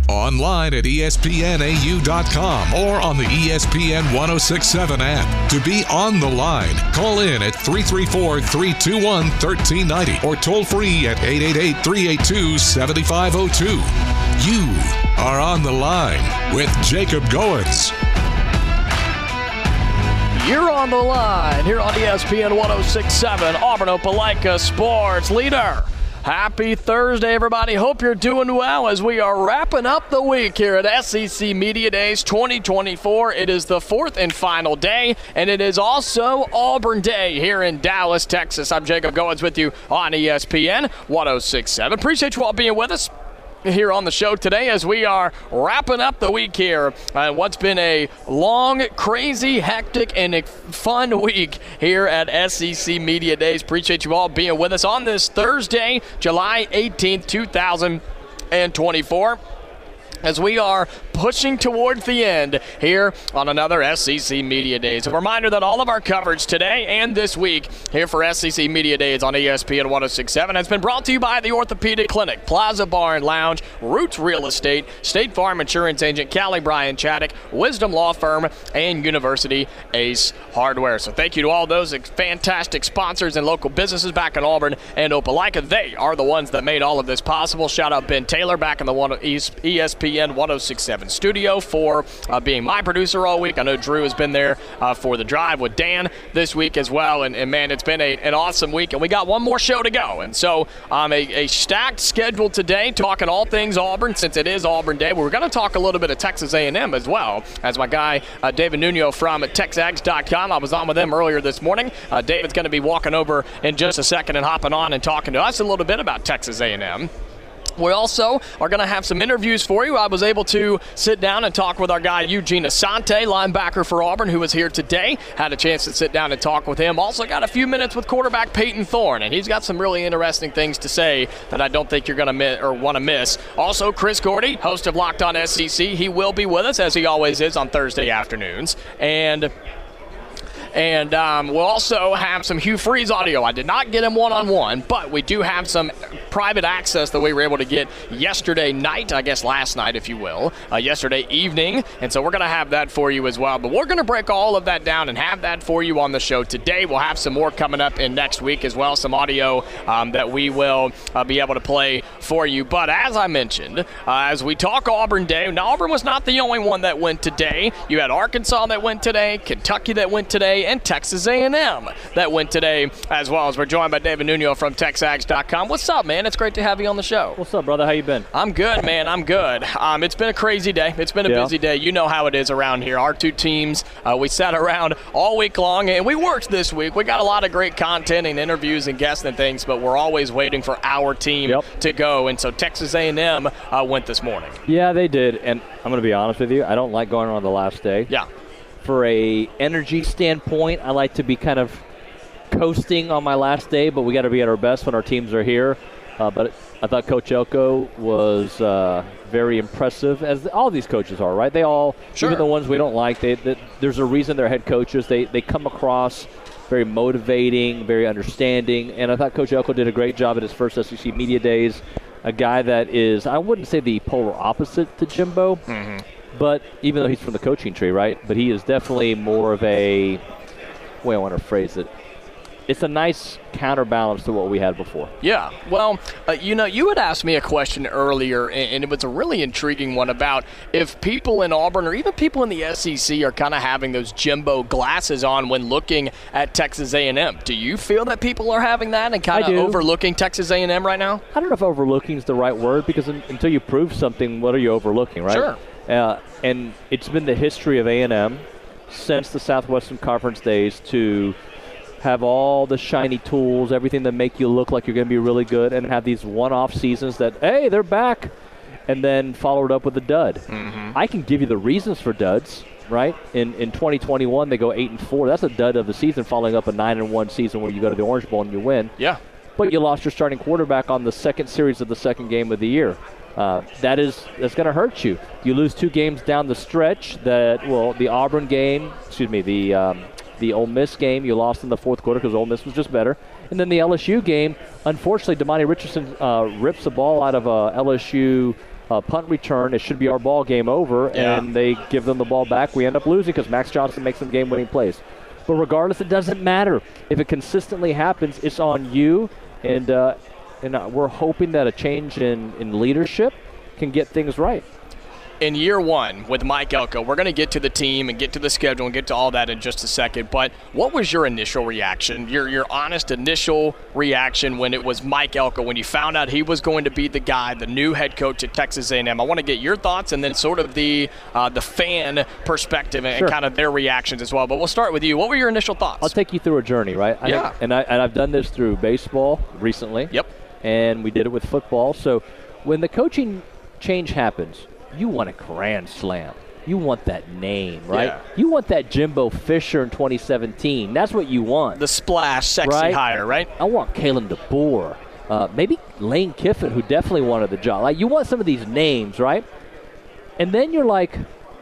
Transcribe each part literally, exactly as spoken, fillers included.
online at E S P N A U dot com or on the E S P N ten sixty-seven app. To be on the line, call in at three three four, three two one, one three nine zero or toll free at eight eight eight, three eight two, seven five zero two. You are on the line with Jacob Goins. You're on the line here on E S P N ten sixty-seven, Auburn Opelika Sports Leader. Happy Thursday, everybody. Hope you're doing well as we are wrapping up the week here at S E C Media Days twenty twenty-four. It is the fourth and final day, and it is also Auburn Day here in Dallas, Texas. I'm Jacob Goins with you on E S P N ten sixty-seven. Appreciate you all being with us here on the show today as we are wrapping up the week here. Uh, what's been a long, crazy, hectic, and a fun week here at S E C Media Days. Appreciate you all being with us on this Thursday, July eighteenth, two thousand twenty-four. As we are pushing towards the end here on another S E C Media Days. A reminder that all of our coverage today and this week here for S E C Media Days on E S P N ten sixty-seven has been brought to you by the Orthopedic Clinic, Plaza Bar and Lounge, Roots Real Estate, State Farm Insurance Agent Callie Bryan Chaddock, Wisdom Law Firm, and University Ace Hardware. So thank you to all those fantastic sponsors and local businesses back in Auburn and Opelika. They are the ones that made all of this possible. Shout out Ben Taylor back in the one E S P N ten sixty-seven studio for uh, being my producer all week. I know Drew has been there uh, for the drive with Dan this week as well. And, and man, it's been a, an awesome week. And we got one more show to go. And so um, a, a stacked schedule today, talking all things Auburn since it is Auburn Day. We're going to talk a little bit of Texas A and M as well, as my guy uh, David Nuno from Texags dot com. I was on with him earlier this morning. Uh, David's going to be walking over in just a second and hopping on and talking to us a little bit about Texas A and M. We also are going to have some interviews for you. I was able to sit down and talk with our guy Eugene Asante, linebacker for Auburn, who was here today. Had a chance to sit down and talk with him. Also got a few minutes with quarterback Peyton Thorne, and he's got some really interesting things to say that I don't think you're going to miss or want to miss. Also, Chris Gordy, host of Locked On S E C, he will be with us, as he always is, on Thursday afternoons. And... And um, we'll also have some Hugh Freeze audio. I did not get him one-on-one, but we do have some private access that we were able to get yesterday night, I guess last night, if you will, uh, yesterday evening. And so we're going to have that for you as well. But we're going to break all of that down and have that for you on the show today. We'll have some more coming up in next week as well, some audio um, that we will uh, be able to play for you. But as I mentioned, uh, as we talk Auburn Day, now Auburn was not the only one that went today. You had Arkansas that went today, Kentucky that went today, and Texas A and M that went today as well. As we're joined by David Nuno from Texags dot com. What's up, man? It's great to have you on the show. What's up, brother? How you been? I'm good, man. I'm good. Um, it's been a crazy day. It's been a yeah. busy day. You know how it is around here. Our two teams, uh, we sat around all week long, and we worked this week. We got a lot of great content and interviews and guests and things, but we're always waiting for our team yep. to go. And so Texas A and M uh, went this morning. Yeah, they did. And I'm going to be honest with you. I don't like going on the last day. Yeah. For a energy standpoint, I like to be kind of coasting on my last day, but we got to be at our best when our teams are here. Uh, but I thought Coach Elko was uh, very impressive, as all these coaches are, right? They all, sure. even the ones we don't like, they, they, there's a reason they're head coaches. They they come across very motivating, very understanding, and I thought Coach Elko did a great job at his first S E C Media Days. A guy that is, I wouldn't say the polar opposite to Jimbo, mm-hmm. but even though he's from the coaching tree, right? But he is definitely more of a, way I want to phrase it, it's a nice counterbalance to what we had before. Yeah. Well, uh, you know, you had asked me a question earlier, and, and it was a really intriguing one about if people in Auburn or even people in the S E C are kind of having those Jimbo glasses on when looking at Texas A and M. Do you feel that people are having that and kind of overlooking Texas A and M right now? I don't know if overlooking is the right word, because in, until you prove something, what are you overlooking, right? Sure. Uh, and it's been the history of A and M since the Southwestern Conference days to have all the shiny tools, everything that make you look like you're going to be really good, and have these one-off seasons that, hey, they're back, and then followed up with a dud. Mm-hmm. I can give you the reasons for duds, right? In in twenty twenty-one, they go eight and four. That's a dud of the season, following up a nine and one season where you go to the Orange Bowl and you win. Yeah. But you lost your starting quarterback on the second series of the second game of the year. Uh, that is that's going to hurt you. You lose two games down the stretch. That well, the Auburn game, excuse me, the um, the Ole Miss game, you lost in the fourth quarter because Ole Miss was just better. And then the L S U game, unfortunately, Damani Richardson uh, rips the ball out of a L S U uh, punt return. It should be our ball, game over, yeah. and they give them the ball back. We end up losing because Max Johnson makes some game-winning plays. But regardless, it doesn't matter. If it consistently happens, it's on you, and uh, and uh, we're hoping that a change in, in leadership can get things right. In year one with Mike Elko, we're going to get to the team and get to the schedule and get to all that in just a second, but what was your initial reaction, your your honest initial reaction when it was Mike Elko, when you found out he was going to be the guy, the new head coach at Texas A and M? I want to get your thoughts and then sort of the uh, the fan perspective and Sure. kind of their reactions as well, but we'll start with you. What were your initial thoughts? I'll take you through a journey, right? I Yeah. think, and, I, and I've done this through baseball recently. Yep. And we did it with football. So when the coaching change happens, you want a grand slam. You want that name, right? Yeah. You want that Jimbo Fisher in twenty seventeen. That's what you want. The splash, sexy Right? hire, right? I want Kalen DeBoer. Uh, maybe Lane Kiffin, who definitely wanted the job. Like, you want some of these names, right? And then you're like,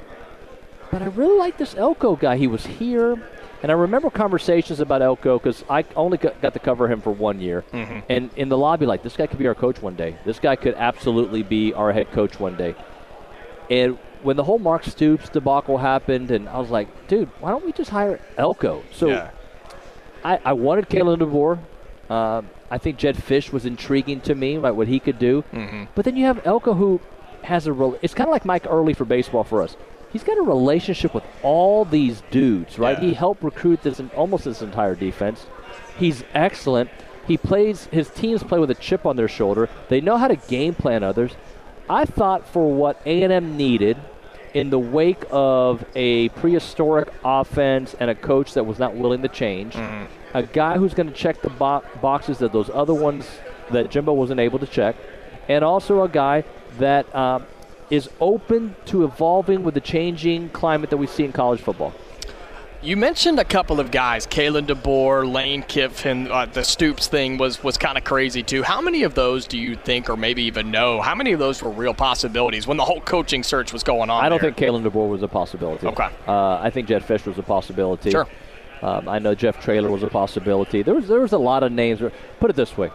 but I really like this Elko guy. He was here. And I remember conversations about Elko because I only got, got to cover him for one year. Mm-hmm. And in the lobby, like, this guy could be our coach one day. This guy could absolutely be our head coach one day. And when the whole Mark Stoops debacle happened, and I was like, dude, why don't we just hire Elko? So Yeah. I, I wanted Kalen DeBoer. Um, I think Jed Fish was intriguing to me, like what he could do. Mm-hmm. But then you have Elko, who has a rel- – it's kind of like Mike Early for baseball for us. He's got a relationship with all these dudes, right? Yeah. He helped recruit this almost this entire defense. He's excellent. He plays – his teams play with a chip on their shoulder. They know how to game plan others. I thought for what A and M needed in the wake of a prehistoric offense and a coach that was not willing to change, Mm-hmm. a guy who's going to check the bo- boxes that those other ones that Jimbo wasn't able to check, and also a guy that um, is open to evolving with the changing climate that we see in college football. You mentioned a couple of guys, Kalen DeBoer, Lane Kiffin. Uh, the Stoops thing was was kind of crazy too. How many of those do you think, or maybe even know, how many of those were real possibilities when the whole coaching search was going on? I don't there? think Kalen DeBoer was a possibility. Okay. Uh, I think Jed Fish was a possibility. Sure. Um, I know Jeff Traylor was a possibility. There was there was a lot of names. Put it this way.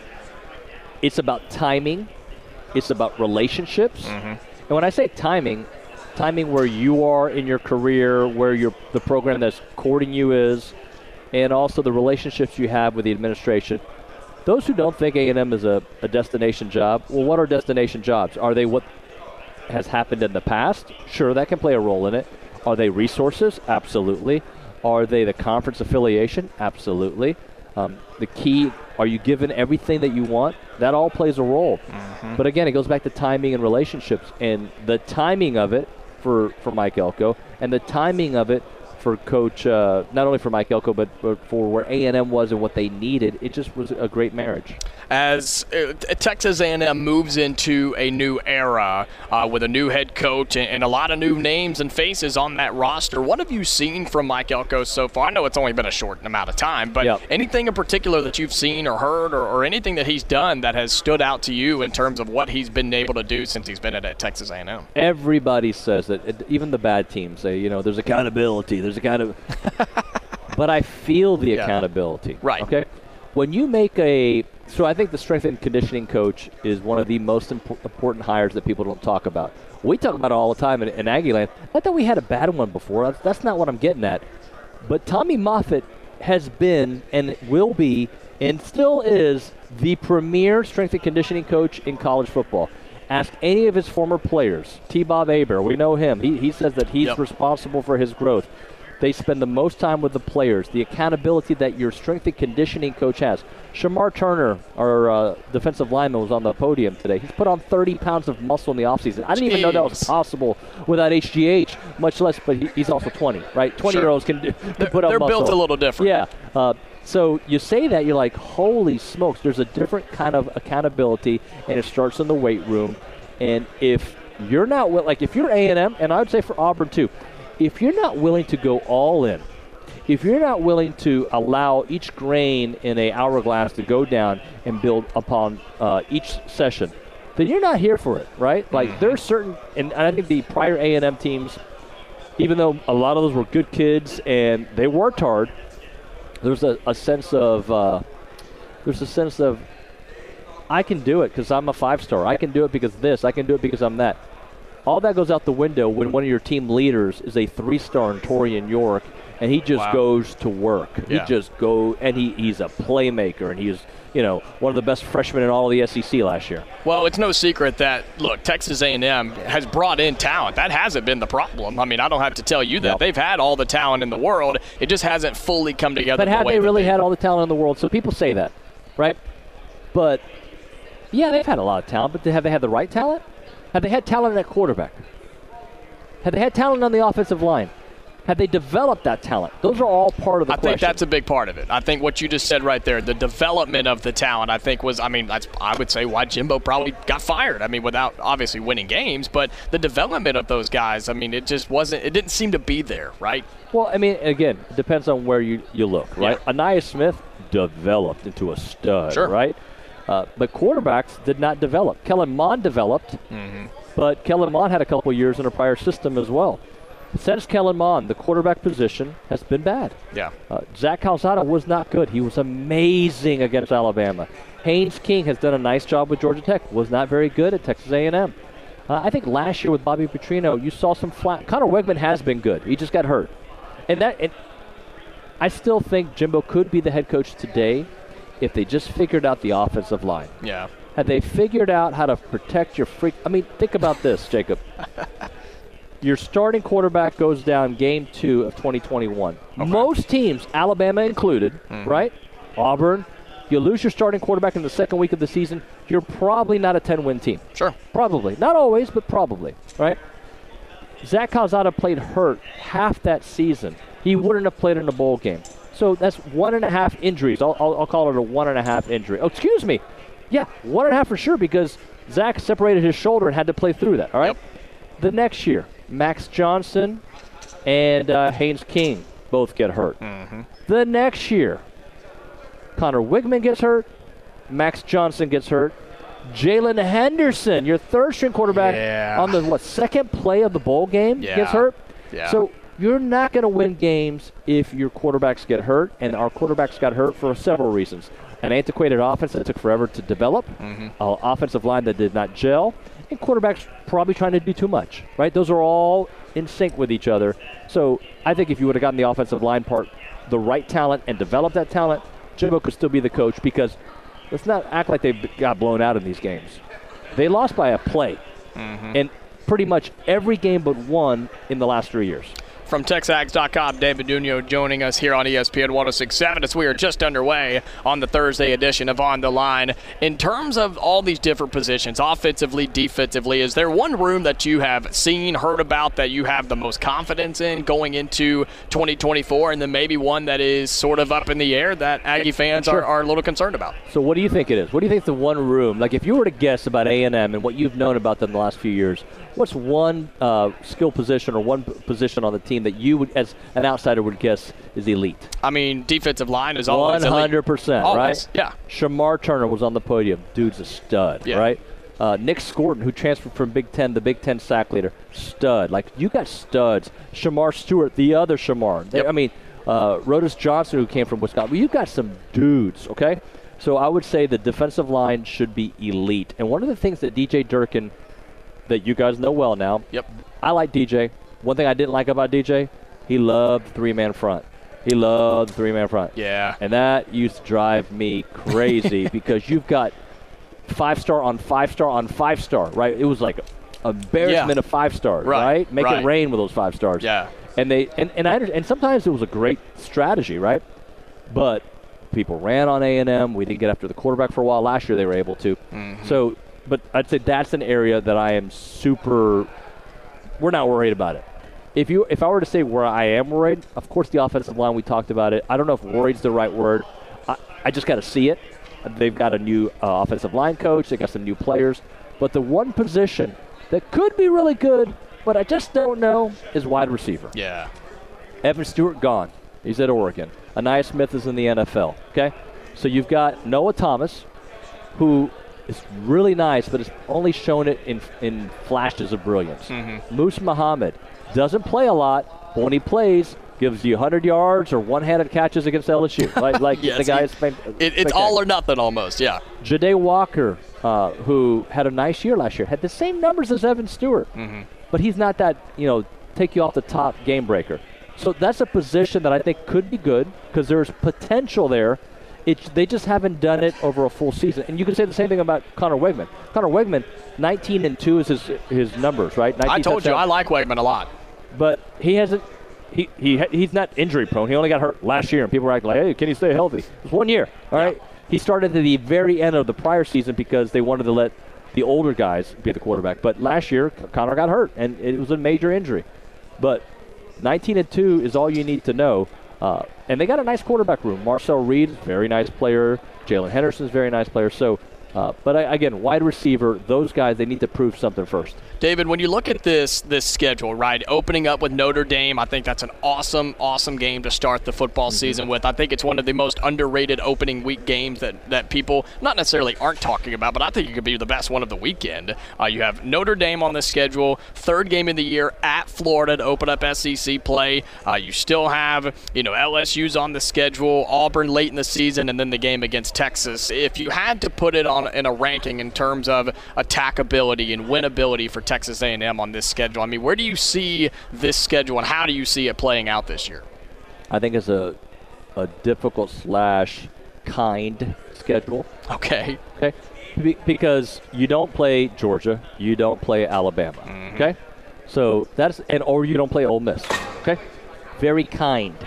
It's about timing. It's about relationships. Mm-hmm. And when I say timing, timing where you are in your career, where your the program that's courting you is, and also the relationships you have with the administration. Those who don't think A and M is a, a destination job, well, what are destination jobs? Are they what has happened in the past? Sure, that can play a role in it. Are they resources? Absolutely. Are they the conference affiliation? Absolutely. Um, the key, are you given everything that you want? That all plays a role. Mm-hmm. But again, it goes back to timing and relationships. And the timing of it for, for Mike Elko, and the timing of it for Coach, uh, not only for Mike Elko, but, but for where A and M was and what they needed, it just was a great marriage. As uh, Texas A and M moves into a new era uh, with a new head coach and, and a lot of new names and faces on that roster, what have you seen from Mike Elko so far? I know it's only been a short amount of time, but yep. anything in particular that you've seen or heard or, or anything that he's done that has stood out to you in terms of what he's been able to do since he's been at, at Texas A and M? Everybody says that. It, even the bad teams say, you know, there's accountability. There's accountability. But I feel the Yeah. accountability. Right. Okay? When you make a – so I think the strength and conditioning coach is one of the most imp- important hires that people don't talk about. We talk about it all the time in, in Aggie Land. I thought we had a bad one before. That's, that's not what I'm getting at. But Tommy Moffitt has been and will be and still is the premier strength and conditioning coach in college football. Ask any of his former players. T-Bob Aber, we know him. He, he says that he's Yep. responsible for his growth. They spend the most time with the players, the accountability that your strength and conditioning coach has. Shamar Turner, our uh, defensive lineman, was on the podium today. He's put on thirty pounds of muscle in the offseason. I didn't even know that was Jeez. possible without H G H, much less, but he, he's also twenty, right? twenty-year-olds can, do, can They're, put on they're muscle. built a little different. Yeah. Uh, so you say that, you're like, holy smokes, there's a different kind of accountability, and it starts in the weight room. And if you're not, like if you're A and M, and I would say for Auburn too, if you're not willing to go all in, if you're not willing to allow each grain in a hourglass to go down and build upon uh, each session, then you're not here for it, right? Like Mm-hmm. there are certain, and I think the prior A and M teams, even though a lot of those were good kids and they worked hard, there's a, a sense of uh, there's a sense of I can do it because I'm a five-star. I can do it because of this. I can do it because I'm that. All that goes out the window when one of your team leaders is a three-star in Torian York, and he just wow. goes to work. Yeah. He just go, and he, he's a playmaker, and he's, you know, one of the best freshmen in all of the S E C last year. Well, it's no secret that, look, Texas A and M has brought in talent. That hasn't been the problem. I mean, I don't have to tell you that. Yep. They've had all the talent in the world. It just hasn't fully come together. But had the they really they had all the talent in the world? So people say that, right? But, yeah, they've had a lot of talent, but have they had the right talent? Have they had talent at quarterback? Have they had talent on the offensive line? Have they developed that talent? Those are all part of the I question. think that's a big part of it. I think what you just said right there, the development of the talent, I think was, I mean, that's I would say why Jimbo probably got fired. I mean, without obviously winning games, but the development of those guys, I mean, it just wasn't, it didn't seem to be there, right? Well, I mean, again, it depends on where you, you look, right? Yeah. Aniyah Smith developed into a stud, sure. right? Uh, but quarterbacks did not develop. Kellen Mond developed, mm-hmm. but Kellen Mond had a couple years in a prior system as well. Since Kellen Mond, the quarterback position has been bad. Yeah. Uh, Zach Calzada was not good. He was amazing against Alabama. Haynes King has done a nice job with Georgia Tech. Was not very good at Texas A and M. Uh, I think last year with Bobby Petrino, you saw some flat. Connor Wegman has been good. He just got hurt. And that, and I still think Jimbo could be the head coach today if they just figured out the offensive line. Yeah. Had they figured out how to protect your freak. I mean, think about this, Jacob. Your starting quarterback goes down game two of twenty twenty-one. Okay. Most teams, Alabama included, mm-hmm. right? Auburn, you lose your starting quarterback in the second week of the season, you're probably not a ten-win team. Sure. Probably. Not always, but probably, right? Zach Calzada played hurt half that season. He wouldn't have played in a bowl game. So that's one and a half injuries. I'll, I'll, I'll call it a one and a half injury. Oh, excuse me. Yeah, one and a half for sure because Zach separated his shoulder and had to play through that, all right? Yep. The next year, Max Johnson and uh, Haynes King both get hurt. Mm-hmm. The next year, Connor Wigman gets hurt. Max Johnson gets hurt. Jalen Henderson, your third-string quarterback, yeah. on the what second play of the bowl game yeah. gets hurt. Yeah. So you're not going to win games if your quarterbacks get hurt, and our quarterbacks got hurt for several reasons. An antiquated offense that took forever to develop, mm-hmm. an offensive line that did not gel, and quarterbacks probably trying to do too much, right? Those are all in sync with each other. So I think if you would have gotten the offensive line part, the right talent, and developed that talent, Jimbo could still be the coach because let's not act like they got blown out in these games. They lost by a play, mm-hmm. and pretty much every game but one in the last three years. From Texags dot com, David Nuno joining us here on E S P N one oh six point seven as we are just underway on the Thursday edition of On the Line. In terms of all these different positions, offensively, defensively, is there one room that you have seen, heard about, that you have the most confidence in going into twenty twenty-four, and then maybe one that is sort of up in the air that Aggie fans sure. are, are a little concerned about? So what do you think it is? What do you think is the one room? Like if you were to guess about A and M and what you've known about them the last few years, what's one uh, skill position or one p- position on the team that you would, as an outsider, would guess is elite? I mean, defensive line is always one hundred percent, elite. right? Always, yeah. Shamar Turner was on the podium. Dude's a stud, yeah. right? Uh, Nick Scorton, who transferred from Big Ten, the Big Ten sack leader, stud. Like, you got studs. Shamar Stewart, the other Shamar. They, yep. I mean, uh, Rodis Johnson, who came from Wisconsin. Well, you got some dudes, okay? So I would say the defensive line should be elite. And one of the things that D J Durkin, that you guys know well now, yep. I like D J. One thing I didn't like about D J, he loved the three-man front. He loved the three-man front. Yeah. And that used to drive me crazy because you've got five-star on five-star on five-star, right? It was like a embarrassment yeah. of five stars, right? right? Make right. it rain with those five stars. Yeah. And they and and, I, and sometimes it was a great strategy, right? But people ran on A and M. We didn't get after the quarterback for a while. Last year they were able to. Mm-hmm. So, but I'd say that's an area that I am super. We're not worried about it. If you, if I were to say where I am worried, of course the offensive line, we talked about it. I don't know if worried's the right word. I, I just got to see it. They've got a new uh, offensive line coach. They got some new players. But the one position that could be really good, but I just don't know, is wide receiver. Yeah. Evan Stewart gone. He's at Oregon. Aniyah Smith is in the N F L. Okay, so you've got Noah Thomas, who is really nice, but has only shown it in in flashes of brilliance. Mm-hmm. Moose Muhammad doesn't play a lot, but when he plays, gives you one hundred yards or one-handed catches against L S U. Like, like yes, the guy is it, It's all or nothing almost, yeah. Ja'Day Walker, uh, who had a nice year last year, had the same numbers as Evan Stewart. Mm-hmm. But he's not that, you know, take you off the top game breaker. So that's a position that I think could be good because there's potential there. It, they just haven't done it over a full season. And you can say the same thing about Connor Wegman. Connor Wegman, nineteen and two is his his numbers, right? I told you, I like Wegman a lot. But he hasn't he, he he's not injury prone. He only got hurt last year, and people were acting like, hey, can he stay healthy? It was one year, all right? Yeah. He started at the very end of the prior season because they wanted to let the older guys be the quarterback. But last year, Connor got hurt, and it was a major injury. But nineteen and two is all you need to know. Uh, and they got a nice quarterback room. Marcel Reed, very nice player. Jalen Henderson's very nice player. So, uh, but I, again, wide receiver, those guys, they need to prove something first. David, when you look at this this schedule, right, opening up with Notre Dame, I think that's an awesome, awesome game to start the football mm-hmm. season with. I think it's one of the most underrated opening week games that, that people not necessarily aren't talking about, but I think it could be the best one of the weekend. Uh, you have Notre Dame on the schedule, third game of the year at Florida to open up S E C play. Uh, you still have, you know, L S U's on the schedule, Auburn late in the season, and then the game against Texas. If you had to put it on in a ranking in terms of attackability and winnability for Texas A and M on this schedule, I mean, where do you see this schedule and how do you see it playing out this year? I think it's a a difficult slash kind schedule. Okay. Okay. Be- because you don't play Georgia, you don't play Alabama. Mm-hmm. Okay. So that's and or you don't play Ole Miss. Okay. Very kind.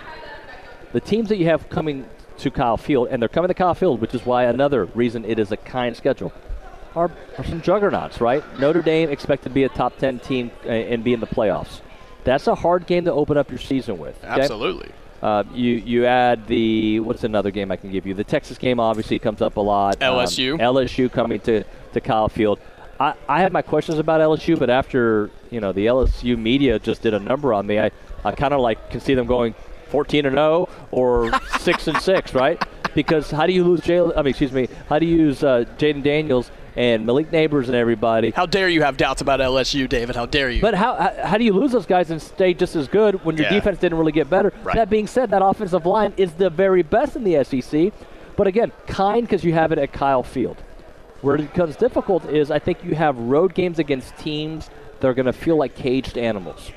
The teams that you have coming to Kyle Field, and they're coming to Kyle Field, which is why another reason it is a kind schedule. Are, are some juggernauts, right? Notre Dame expected to be a top ten team and be in the playoffs. That's a hard game to open up your season with. Okay? Absolutely. Uh, you you add the, what's another game I can give you? The Texas game obviously comes up a lot. L S U. Um, L S U coming to, to Kyle Field. I, I have my questions about L S U, but after, you know, the L S U media just did a number on me, I, I kind of like can see them going fourteen and oh or six and six, right? Because how do you lose Jalen, I mean, excuse me, how do you use uh, Jaden Daniels and Malik Neighbors and everybody? How dare you have doubts about L S U, David? How dare you? But how how, how do you lose those guys and stay just as good when your yeah. defense didn't really get better? Right. That being said, that offensive line is the very best in the S E C. But again, kind because you have it at Kyle Field. Where it becomes difficult is I think you have road games against teams that are going to feel like caged animals.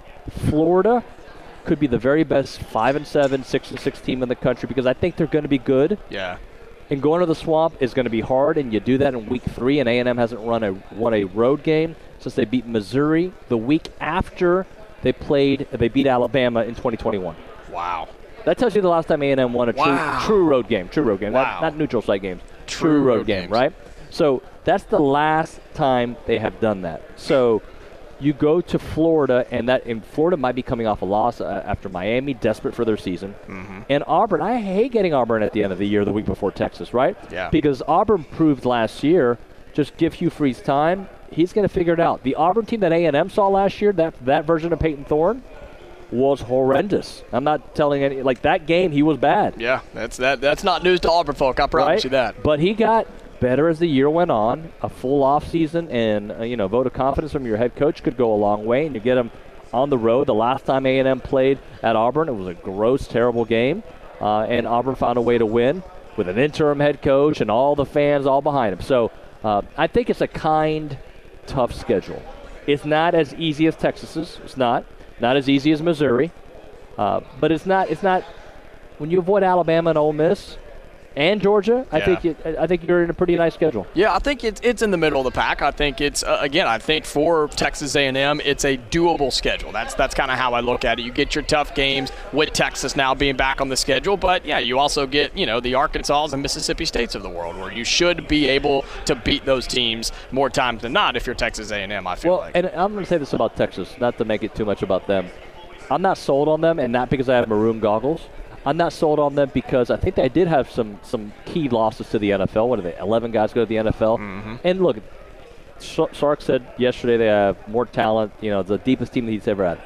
Florida could be the very best five and seven, six and six team in the country because I think they're going to be good. Yeah. And going to the Swamp is going to be hard, and you do that in week three, and A and M hasn't run a won a road game since they beat Missouri the week after they played they beat Alabama in twenty twenty-one. Wow. That tells you the last time A and M won a wow. true true road game. True road game. Wow. Not, not neutral site games. True, true road, road game, games. right? So that's the last time they have done that. So you go to Florida, and that and Florida might be coming off a loss uh, after Miami, desperate for their season. Mm-hmm. And Auburn, I hate getting Auburn at the end of the year, the week before Texas, right? Yeah. Because Auburn proved last year, just give Hugh Freeze time, he's going to figure it out. The Auburn team that A and M saw last year, that that version of Peyton Thorne, was horrendous. I'm not telling any, like that game, he was bad. Yeah, that's that. That's not news to Auburn folk, I promise right? you that. But he got better as the year went on. A full off season and uh, you know, vote of confidence from your head coach could go a long way, and you get him on the road. The last time A and M played at Auburn, it was a gross, terrible game, uh, and Auburn found a way to win with an interim head coach and all the fans all behind him. So uh, I think it's a kind, tough schedule. It's not as easy as Texas's. It's not. Not as easy as Missouri. Uh, but it's not. It's not. When you avoid Alabama and Ole Miss and Georgia, I yeah. think you, I think you're in a pretty nice schedule. Yeah, I think it's it's in the middle of the pack. I think it's uh, again. I think for Texas A and M, it's a doable schedule. That's that's kind of how I look at it. You get your tough games with Texas now being back on the schedule, but yeah, you also get you know the Arkansas and Mississippi States of the world, where you should be able to beat those teams more times than not if you're Texas A and M. I feel well, like. and I'm going to say this about Texas, not to make it too much about them. I'm not sold on them, and not because I have maroon goggles. I'm not sold on them because I think they did have some, some key losses to the N F L. What are they, eleven guys go to the N F L? Mm-hmm. And look, Sark said yesterday they have more talent, you know, the deepest team that he's ever had.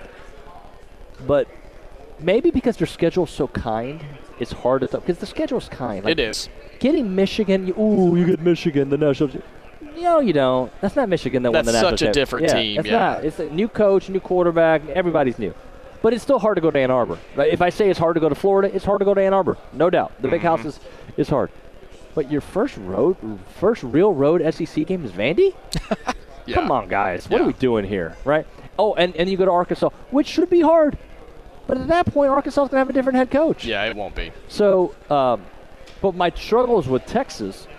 But maybe because their schedule is so kind, it's hard to – because the schedule is kind. Like, it is. Getting Michigan, you, ooh, you get Michigan, the national – no, you don't. That's not Michigan that That's won the national such a different yeah, team, that's yeah. not. It's a new coach, new quarterback, everybody's new. But it's still hard to go to Ann Arbor. Right? If I say it's hard to go to Florida, it's hard to go to Ann Arbor. No doubt. The Big Mm-hmm. House is, is hard. But your first road, first real road S E C game is Vandy? Yeah. Come on, guys. What Yeah. are we doing here, right? Oh, and, and you go to Arkansas, which should be hard. But at that point, Arkansas is going to have a different head coach. Yeah, it won't be. So, um, but my struggles with Texas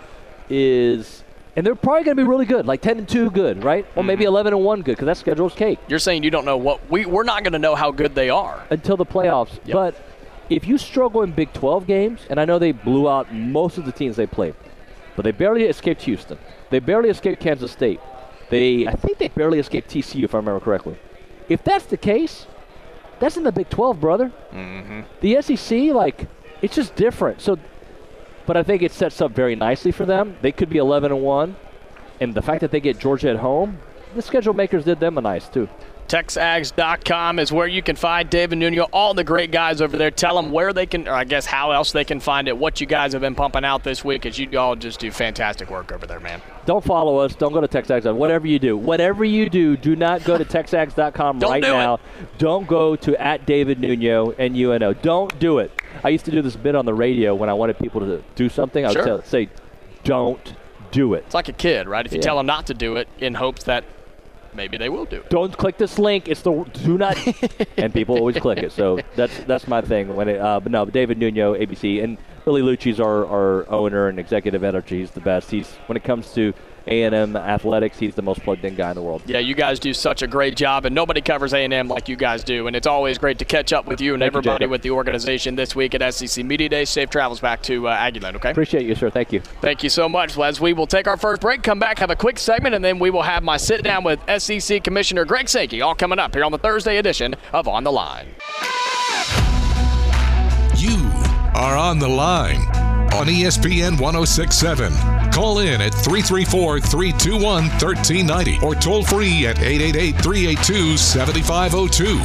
is, and they're probably going to be really good, like ten and two good, right? Or maybe eleven and one good, because that schedule's cake You're saying you don't know what we we're not going to know how good they are. until the playoffs. Yep. But if you struggle in Big twelve games, and I know they blew out most of the teams they played, but they barely escaped Houston. They barely escaped Kansas State. They, I think they barely escaped T C U, if I remember correctly. If that's the case, that's in the Big twelve, brother. Mm-hmm. The S E C, like, it's just different. So, but I think it sets up very nicely for them. They could be eleven and one, and the fact that they get Georgia at home, the schedule makers did them a nice too. Texags dot com is where you can find David Nuno, all the great guys over there. Tell them where they can, or I guess how else they can find it, what you guys have been pumping out this week, as you all just do fantastic work over there, man. Don't follow us. Don't go to Texags. Whatever you do, whatever you do, do not go to Texags dot com Don't right do now. it. Don't go to at David Nuno, N U N O. Don't do it. I used to do this bit on the radio when I wanted people to do something. I would Sure. tell, say, don't do it. It's like a kid, right? If you Yeah. tell them not to do it in hopes that maybe they will do it. Don't click this link. It's the do not, and people always click it. So that's that's my thing. When it, uh, but no, David Nuno, A B C, and Billy Lucci's our, our owner and executive editor. He's the best. He's when it comes to A and M athletics, he's the most plugged in guy in the world. Yeah, you guys do such a great job, and nobody covers A and M like you guys do, and it's always great to catch up with you and Thank you, everybody Jacob. with the organization this week at S E C Media Day. Safe travels back to uh, Aggieland, okay? Appreciate you, sir. Thank you. Thank you so much, Les. We will take our first break, come back, have a quick segment, and then we will have my sit-down with S E C Commissioner Greg Sankey, all coming up here on the Thursday edition of On the Line. You are on the line on E S P N one oh six point seven. Call in at three three four, three two one, one three nine zero or toll free at eight eight eight, three eight two, seven five zero two.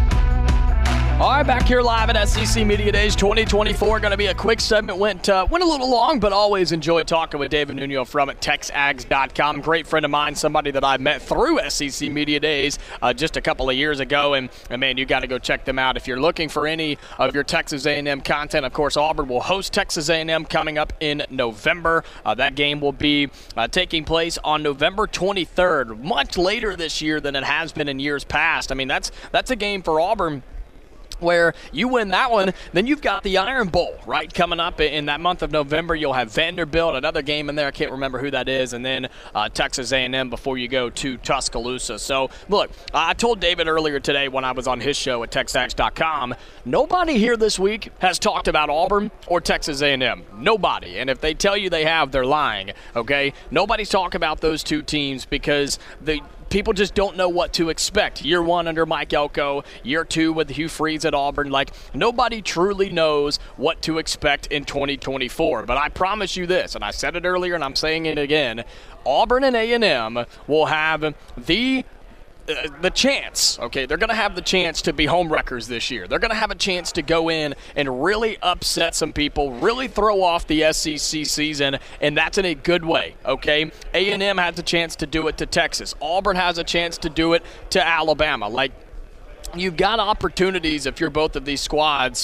All right, back here live at S E C Media Days twenty twenty-four. Going to be a quick segment. Went uh, went a little long, but always enjoyed talking with David Nuno from Texags dot com. Great friend of mine, somebody that I met through S E C Media Days uh, just a couple of years ago. And, and man, you got to go check them out if you're looking for any of your Texas A and M content. Of course, Auburn will host Texas A and M coming up in November. Uh, that game will be uh, taking place on November twenty-third, much later this year than it has been in years past. I mean, that's that's a game for Auburn where you win that one, then you've got the Iron Bowl, right, coming up in that month of November. You'll have Vanderbilt, another game in there. I can't remember who that is, and then uh, Texas A and M before you go to Tuscaloosa. So, look, I told David earlier today when I was on his show at Texags dot com, nobody here this week has talked about Auburn or Texas A and M. Nobody. And if they tell you they have, they're lying, okay? Nobody's talking about those two teams because the people just don't know what to expect. Year one under Mike Elko, year two with Hugh Freeze at Auburn. Like, nobody truly knows what to expect in twenty twenty-four. But I promise you this, and I said it earlier and I'm saying it again, Auburn and A and M will have the Uh, the chance, okay, they're going to have the chance to be home wreckers this year. They're going to have a chance to go in and really upset some people, really throw off the S E C season, and that's in a good way, okay? A and M has a chance to do it to Texas. Auburn has a chance to do it to Alabama. Like, you've got opportunities if you're both of these squads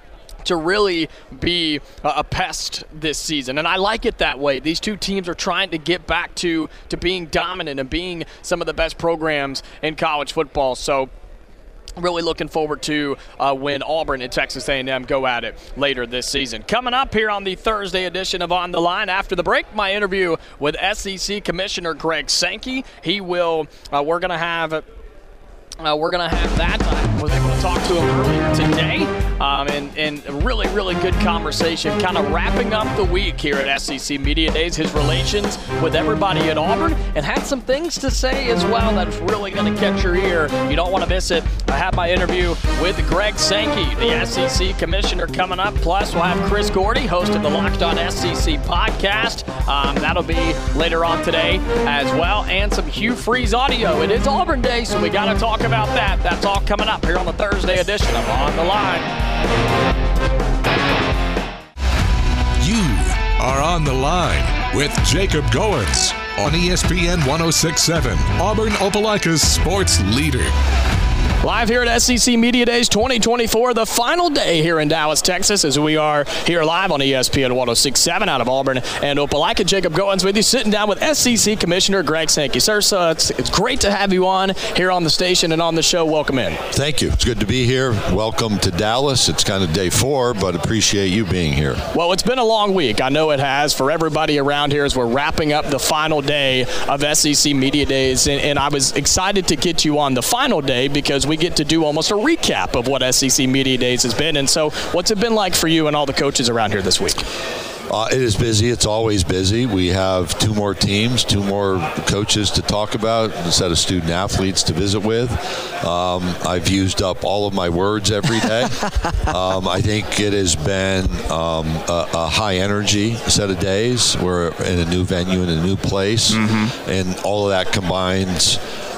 to really be a pest this season. And I like it that way. These two teams are trying to get back to, to being dominant and being some of the best programs in college football. So really looking forward to uh, when Auburn and Texas A and M go at it later this season. Coming up here on the Thursday edition of On the Line, after the break, my interview with S E C Commissioner Greg Sankey. He will, uh, we're going to have... Uh, we're going to have that. I was able to talk to him earlier today, um, and, and a really, really good conversation, kind of wrapping up the week here at S E C Media Days, his relations with everybody at Auburn, and had some things to say as well that's really going to catch your ear. You don't want to miss it. I have my interview with Greg Sankey, the S E C Commissioner, coming up. Plus, we'll have Chris Gordy, host of the Locked On S E C podcast. Um, that'll be later on today as well, and some Hugh Freeze audio. It is Auburn Day, so we got to talk about that. That's all coming up here on the Thursday edition of On the Line. You are on the line with Jacob Goins on E S P N one oh six point seven, Auburn Opelika's sports leader. Live here at S E C Media Days twenty twenty-four, the final day here in Dallas, Texas, as we are here live on E S P N one oh six point seven out of Auburn and Opelika. Jacob Goins with you, sitting down with S E C Commissioner Greg Sankey. Sir, so it's, it's great to have you on here on the station and on the show. Welcome in. Thank you. It's good to be here. Welcome to Dallas. It's kind of day four, but appreciate you being here. Well, it's been a long week. I know it has for everybody around here as we're wrapping up the final day of S E C Media Days, and, and I was excited to get you on the final day because we get to do almost a recap of what S E C Media Days has been. And so what's it been like for you and all the coaches around here this week? Uh, it is busy. It's always busy. We have two more teams, two more coaches to talk about, a set of student athletes to visit with. Um, I've used up all of my words every day. um, I think it has been um, a, a high energy set of days. We're in a new venue, in a new place, mm-hmm. and all of that combines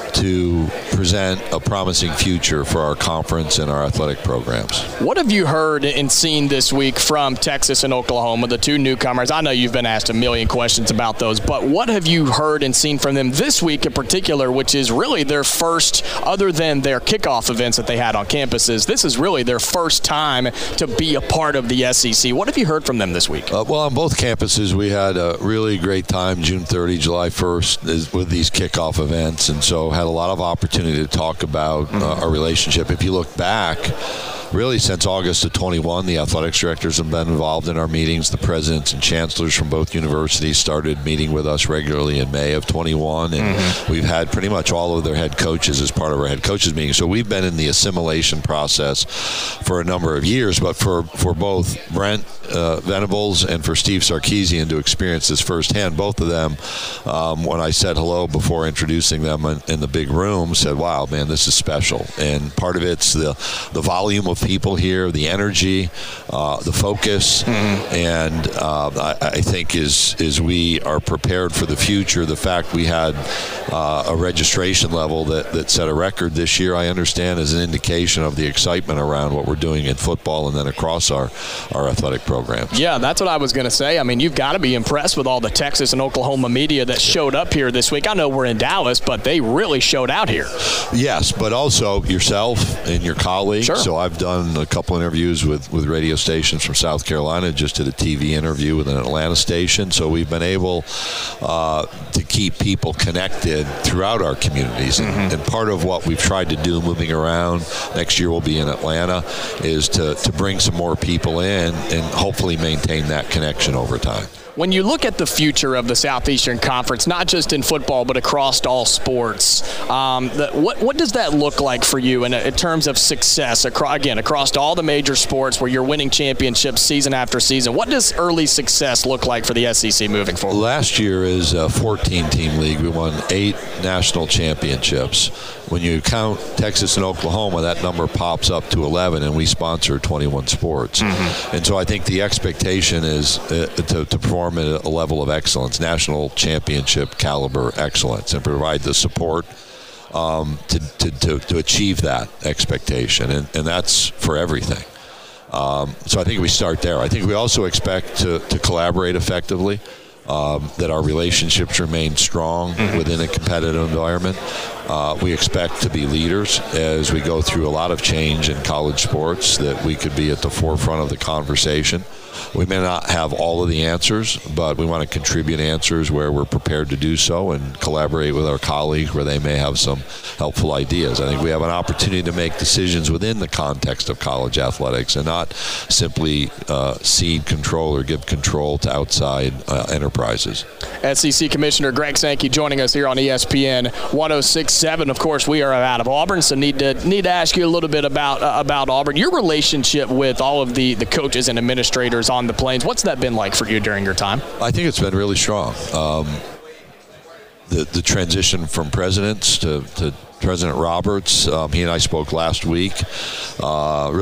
to present a promising future for our conference and our athletic programs. What have you heard and seen this week from Texas and Oklahoma, the two newcomers? I know you've been asked a million questions about those, but what have you heard and seen from them this week in particular, which is really their first, other than their kickoff events that they had on campuses, this is really their first time to be a part of the S E C. What have you heard from them this week? Uh, well, on both campuses, we had a really great time, June thirtieth, July first, is, with these kickoff events, and so had a lot of opportunity to talk about uh, our relationship. If you look back, really since August of twenty-one, the athletics directors have been involved in our meetings. The presidents and chancellors from both universities started meeting with us regularly in May of twenty-one, and mm-hmm. we've had pretty much all of their head coaches as part of our head coaches meeting. So we've been in the assimilation process for a number of years, but for, for both Brent uh, Venables and for Steve Sarkisian to experience this firsthand, both of them, um, when I said hello before introducing them in, in the big room, said, wow, man, this is special. And part of it's the, the volume of people here, the energy, uh, the focus, mm-hmm. and uh, I, I think as, as we are prepared for the future, the fact we had uh, a registration level that, that set a record this year, I understand, is an indication of the excitement around what we're doing in football and then across our, our athletic programs. Yeah, that's what I was going to say. I mean, you've got to be impressed with all the Texas and Oklahoma media that showed up here this week. I know we're in Dallas, but they really showed out here. Yes, but also yourself and your colleagues. Sure. So I've done a couple interviews with, with radio stations from South Carolina, just did a T V interview with an Atlanta station. So we've been able uh, to keep people connected throughout our communities. Mm-hmm. And, and part of what we've tried to do moving around, next year we'll be in Atlanta, is to, to bring some more people in and hopefully maintain that connection over time. When you look at the future of the Southeastern Conference, not just in football but across all sports, um, the, what what does that look like for you in, in terms of success, across, again, across all the major sports where you're winning championships season after season? What does early success look like for the S E C moving forward? Last year is a fourteen-team league. We won eight national championships. When you count Texas and Oklahoma, that number pops up to eleven, and we sponsor twenty-one sports. Mm-hmm. And so I think the expectation is uh, to, to perform at a level of excellence, national championship caliber excellence, and provide the support um, to, to, to, to achieve that expectation. And, and that's for everything. Um, so I think we start there. I think we also expect to, to collaborate effectively. Um, that our relationships remain strong mm-hmm. within a competitive environment. Uh, we expect to be leaders as we go through a lot of change in college sports, that we could be at the forefront of the conversation. We may not have all of the answers, but we want to contribute answers where we're prepared to do so and collaborate with our colleagues where they may have some helpful ideas. I think we have an opportunity to make decisions within the context of college athletics and not simply uh, cede control or give control to outside uh, enterprises. S E C Commissioner Greg Sankey joining us here on E S P N one oh six point seven. Of course, we are out of Auburn, so need to need to ask you a little bit about uh, about Auburn. Your relationship with all of the, the coaches and administrators on the Plains, what's that been like for you during your time? I think it's been really strong. Um, the the transition from presidents to, to President Roberts, um, he and I spoke last week, uh, really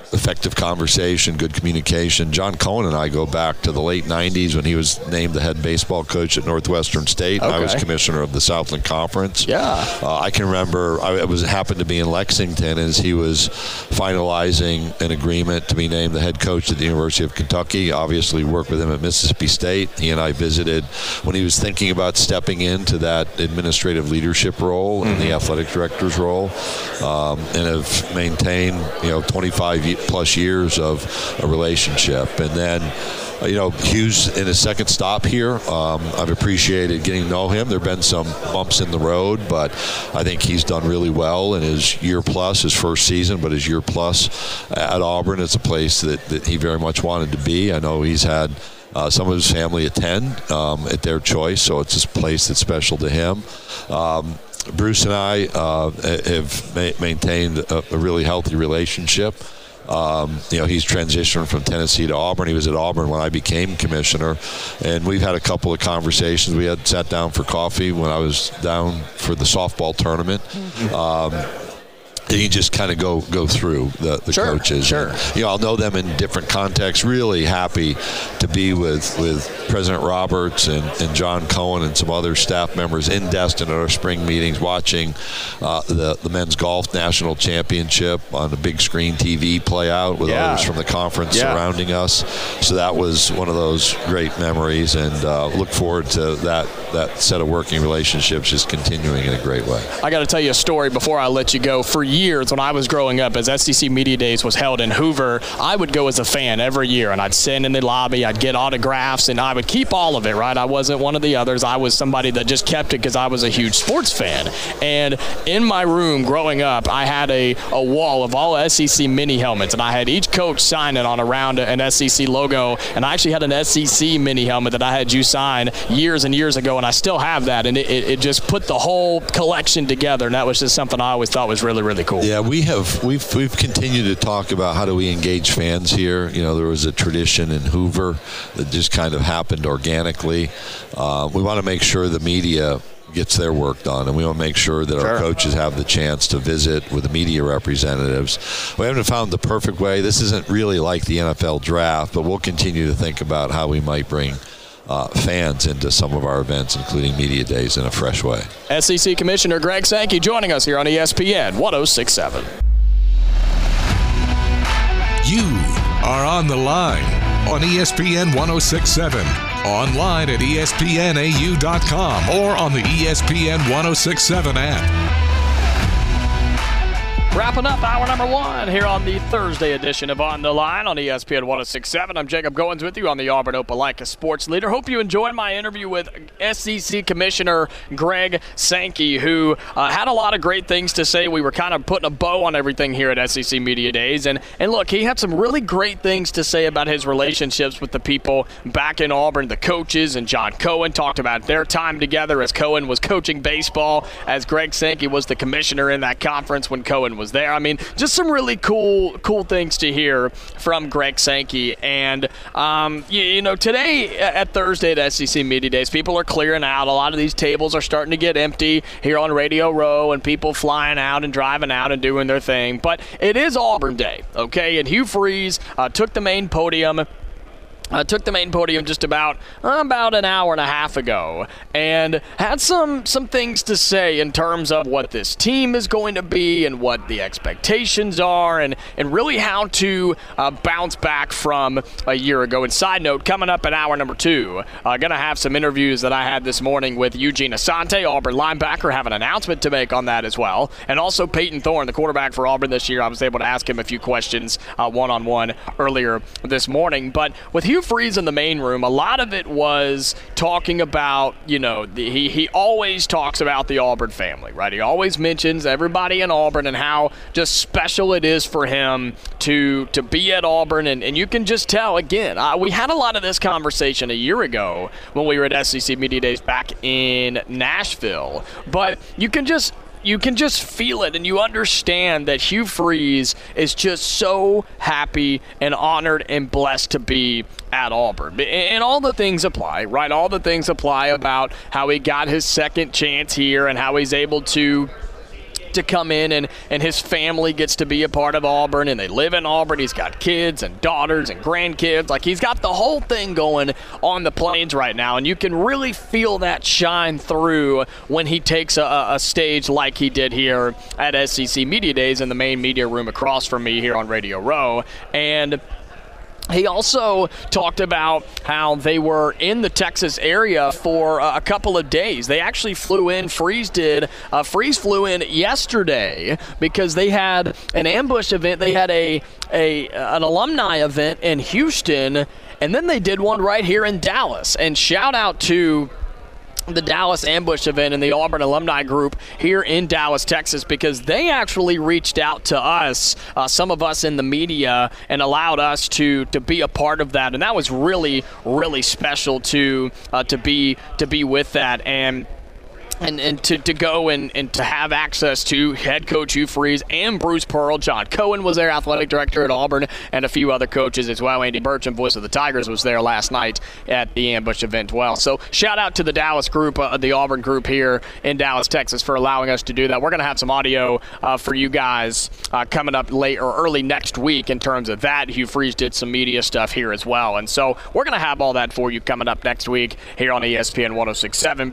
effective conversation, good communication. John Cohen and I go back to the late nineties when he was named the head baseball coach at Northwestern State. Okay. I was commissioner of the Southland Conference. Yeah. Uh, I can remember I was happened to be in Lexington as he was finalizing an agreement to be named the head coach at the University of Kentucky. Obviously worked with him at Mississippi State. He and I visited when he was thinking about stepping into that administrative leadership role mm-hmm. and the athletic director's role, um, and have maintained, you know, twenty-five plus years of a relationship. And then, you know, Hugh's in his second stop here. Um, I've appreciated getting to know him. There have been some bumps in the road, but I think he's done really well in his year plus, his first season, but his year plus at Auburn. It's a place that, that he very much wanted to be. I know he's had uh, some of his family attend um, at their choice, so it's a place that's special to him. Um, Bruce and I uh, have ma- maintained a, a really healthy relationship. Um, you know, he's transitioned from Tennessee to Auburn. He was at Auburn when I became commissioner, and we've had a couple of conversations. We had sat down for coffee when I was down for the softball tournament. Mm-hmm. Um, you just kind of go go through the, the sure, coaches. Sure. And, you know, I'll know them in different contexts. Really happy to be with, with President Roberts and, and John Cohen and some other staff members in Destin at our spring meetings, watching uh, the, the men's golf national championship on the big screen T V play out with yeah. others from the conference yeah. surrounding us. So that was one of those great memories, and uh, look forward to that, that set of working relationships just continuing in a great way. I got to tell you a story before I let you go. For years, years when I was growing up, as S E C Media Days was held in Hoover, I would go as a fan every year, and I'd stand in the lobby, I'd get autographs, and I would keep all of it, right? I wasn't one of the others. I was somebody that just kept it because I was a huge sports fan. And in my room growing up, I had a, a wall of all S E C mini helmets, and I had each coach sign it on around an S E C logo, and I actually had an S E C mini helmet that I had you sign years and years ago, and I still have that, and it, it, it just put the whole collection together, and that was just something I always thought was really, really cool. Yeah, we have we've we've continued to talk about how do we engage fans here. You know, there was a tradition in Hoover that just kind of happened organically. Uh, we want to make sure the media gets their work done, and we want to make sure that sure. our coaches have the chance to visit with the media representatives. We haven't found the perfect way. This isn't really like the N F L draft, but we'll continue to think about how we might bring Uh, fans into some of our events, including Media Days, in a fresh way. S E C Commissioner Greg Sankey joining us here on E S P N one oh six point seven. You are on the line on E S P N one oh six point seven, online at E S P N A U dot com, or on the E S P N one oh six point seven app. Wrapping up hour number one here on the Thursday edition of On the Line on E S P N one oh six point seven. I'm Jacob Goins with you on the Auburn Opelika Sports Leader. Hope you enjoyed my interview with S E C Commissioner Greg Sankey, who uh, had a lot of great things to say. We were kind of putting a bow on everything here at S E C Media Days. And, and look, he had some really great things to say about his relationships with the people back in Auburn, the coaches, and John Cohen talked about their time together as Cohen was coaching baseball, as Greg Sankey was the commissioner in that conference when Cohen was there. I mean, just some really cool cool things to hear from Greg Sankey. And, um, you, you know, today at Thursday at S E C Media Days, people are clearing out. A lot of these tables are starting to get empty here on Radio Row, and people flying out and driving out and doing their thing. But it is Auburn Day, okay? And Hugh Freeze uh, took the main podium Uh, took the main podium just about uh, about an hour and a half ago, and had some some things to say in terms of what this team is going to be and what the expectations are, and and really how to uh, bounce back from a year ago. And side note, coming up in hour number two, uh, going to have some interviews that I had this morning with Eugene Asante, Auburn linebacker, have an announcement to make on that as well, and also Peyton Thorne, the quarterback for Auburn this year. I was able to ask him a few questions uh, one-on-one earlier this morning. But with Hugh Freeze in the main room, a lot of it was talking about, you know, the, he, he always talks about the Auburn family, right? He always mentions everybody in Auburn and how just special it is for him to to be at Auburn. And, and you can just tell, again, uh, we had a lot of this conversation a year ago when we were at S E C Media Days back in Nashville. But you can just You can just feel it, and you understand that Hugh Freeze is just so happy and honored and blessed to be at Auburn. And all the things apply, right? All the things apply about how he got his second chance here and how he's able to get to come in and, and his family gets to be a part of Auburn, and they live in Auburn. He's got kids and daughters and grandkids. Like, he's got the whole thing going on the Plains right now, and you can really feel that shine through when he takes a, a stage like he did here at S E C Media Days in the main media room across from me here on Radio Row. And he also talked about how they were in the Texas area for uh, a couple of days. They actually flew in, Freeze did. Uh, Freeze flew in yesterday because they had an ambush event. They had a, a an alumni event in Houston, and then they did one right here in Dallas. And shout out to the Dallas Ambush event and the Auburn alumni group here in Dallas, Texas, because they actually reached out to us, uh, some of us in the media, and allowed us to to be a part of that. And that was really, really special to uh, to be to be with that. And And, and to, to go and, and to have access to head coach Hugh Freeze and Bruce Pearl. John Cohen was their athletic director at Auburn, and a few other coaches as well. Andy Burcham, voice of the Tigers, was there last night at the Ambush event as well. So shout out to the Dallas group, uh, the Auburn group here in Dallas, Texas, for allowing us to do that. We're going to have some audio uh, for you guys uh, coming up late or early next week in terms of that. Hugh Freeze did some media stuff here as well. And so we're going to have all that for you coming up next week here on E S P N one oh six point seven.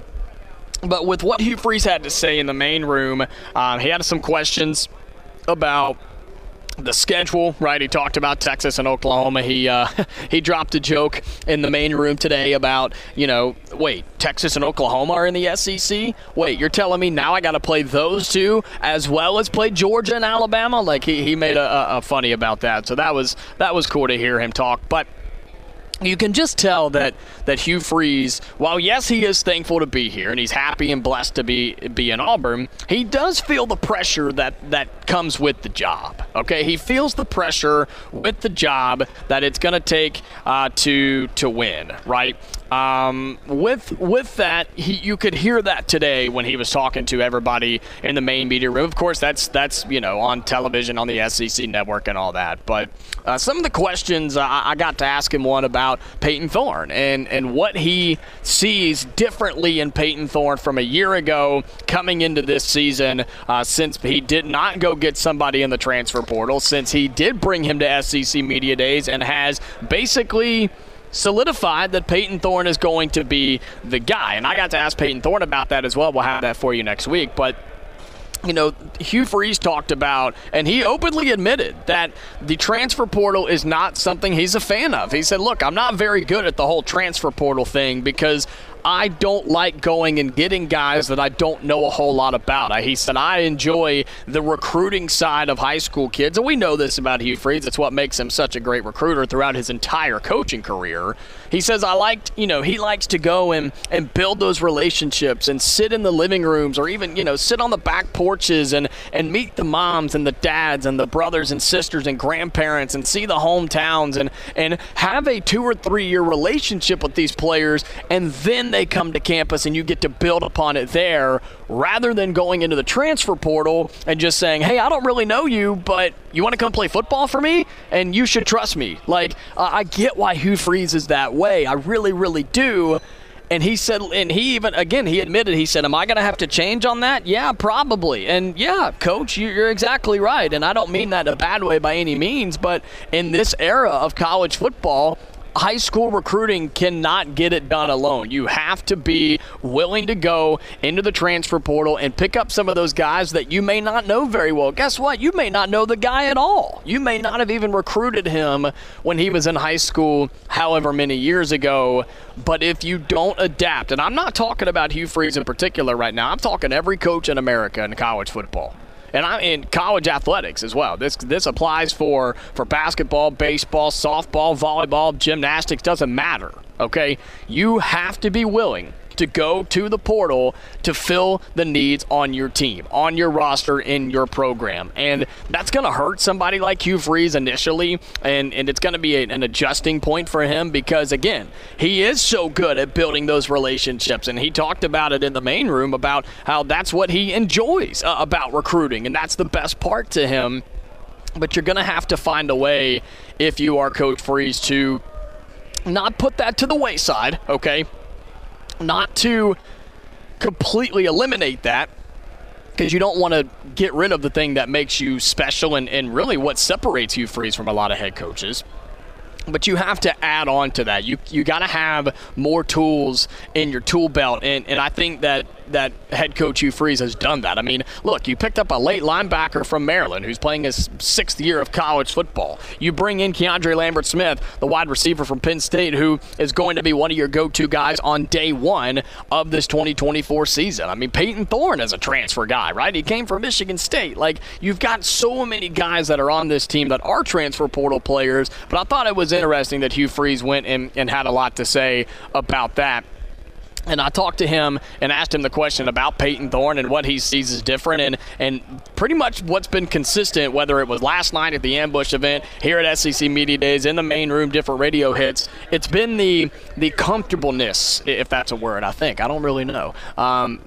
But with what Hugh Freeze had to say in the main room, um, he had some questions about the schedule, right? He talked about Texas and Oklahoma. He uh, he dropped a joke in the main room today about, you know, wait, Texas and Oklahoma are in the S E C? Wait, you're telling me now I got to play those two as well as play Georgia and Alabama? Like, he, he made a, a, a funny about that. So that was that was cool to hear him talk. But you can just tell that, that Hugh Freeze, while yes, he is thankful to be here and he's happy and blessed to be be in Auburn, he does feel the pressure that, that comes with the job. Okay, he feels the pressure with the job that it's going to take uh, to to win, right? Um, with with that, he, you could hear that today when he was talking to everybody in the main media room. Of course, that's that's you know on television on the S E C network and all that. But uh, some of the questions uh, I got to ask him one about Payton Thorne and and what he sees differently in Payton Thorne from a year ago coming into this season. Uh, since he did not go get somebody in the transfer portal, since he did bring him to S E C Media Days and has basically solidified that Payton Thorne is going to be the guy. And I got to ask Payton Thorne about that as well. We'll have that for you next week. But, you know, Hugh Freeze talked about, and he openly admitted that the transfer portal is not something he's a fan of. He said, look, I'm not very good at the whole transfer portal thing because I don't like going and getting guys that I don't know a whole lot about. He said, I enjoy the recruiting side of high school kids. And we know this about Hugh Freeze. It's what makes him such a great recruiter throughout his entire coaching career. He says, I liked, you know, he likes to go and, and build those relationships and sit in the living rooms or even, you know, sit on the back porches and, and meet the moms and the dads and the brothers and sisters and grandparents and see the hometowns and, and have a two or three year relationship with these players, and then they come to campus and you get to build upon it there rather than going into the transfer portal and just saying, hey, I don't really know you, but you want to come play football for me? And you should trust me. Like, uh, I get why Hugh Freeze is that way. I really, really do. And he said, and he even, again, he admitted, he said, am I going to have to change on that? Yeah, probably. And yeah, coach, you're exactly right. And I don't mean that in a bad way by any means, but in this era of college football, high school recruiting cannot get it done alone. You have to be willing to go into the transfer portal and pick up some of those guys that you may not know very well. Guess what? You may not know the guy at all. You may not have even recruited him when he was in high school however many years ago. But if you don't adapt, and I'm not talking about Hugh Freeze in particular right now, I'm talking every coach in America in college football. And I'm in college athletics as well. This this applies for, for basketball, baseball, softball, volleyball, gymnastics, doesn't matter, okay? You have to be willing to go to the portal to fill the needs on your team, on your roster, in your program. And that's going to hurt somebody like Hugh Freeze initially, and, and it's going to be a, an adjusting point for him because, again, he is so good at building those relationships. And he talked about it in the main room about how that's what he enjoys uh, about recruiting, and that's the best part to him. But you're going to have to find a way, if you are Coach Freeze, to not put that to the wayside, okay? Not to completely eliminate that, because you don't want to get rid of the thing that makes you special and, and really what separates Hugh Freeze from a lot of head coaches. But you have to add on to that. You you got to have more tools in your tool belt, and, and I think that, that head coach Hugh Freeze has done that. I mean, look, you picked up a late linebacker from Maryland who's playing his sixth year of college football. You bring in Keandre Lambert-Smith, the wide receiver from Penn State, who is going to be one of your go-to guys on day one of this twenty twenty-four season. I mean, Peyton Thorne is a transfer guy, right? He came from Michigan State. Like, you've got so many guys that are on this team that are transfer portal players, but I thought it was interesting that Hugh Freeze went and, and had a lot to say about that. And I talked to him and asked him the question about Peyton Thorne and what he sees as different, and, and pretty much what's been consistent, whether it was last night at the Ambush event, here at S E C Media Days, in the main room, different radio hits. It's been the the comfortableness, if that's a word, I think. I don't really know. Um,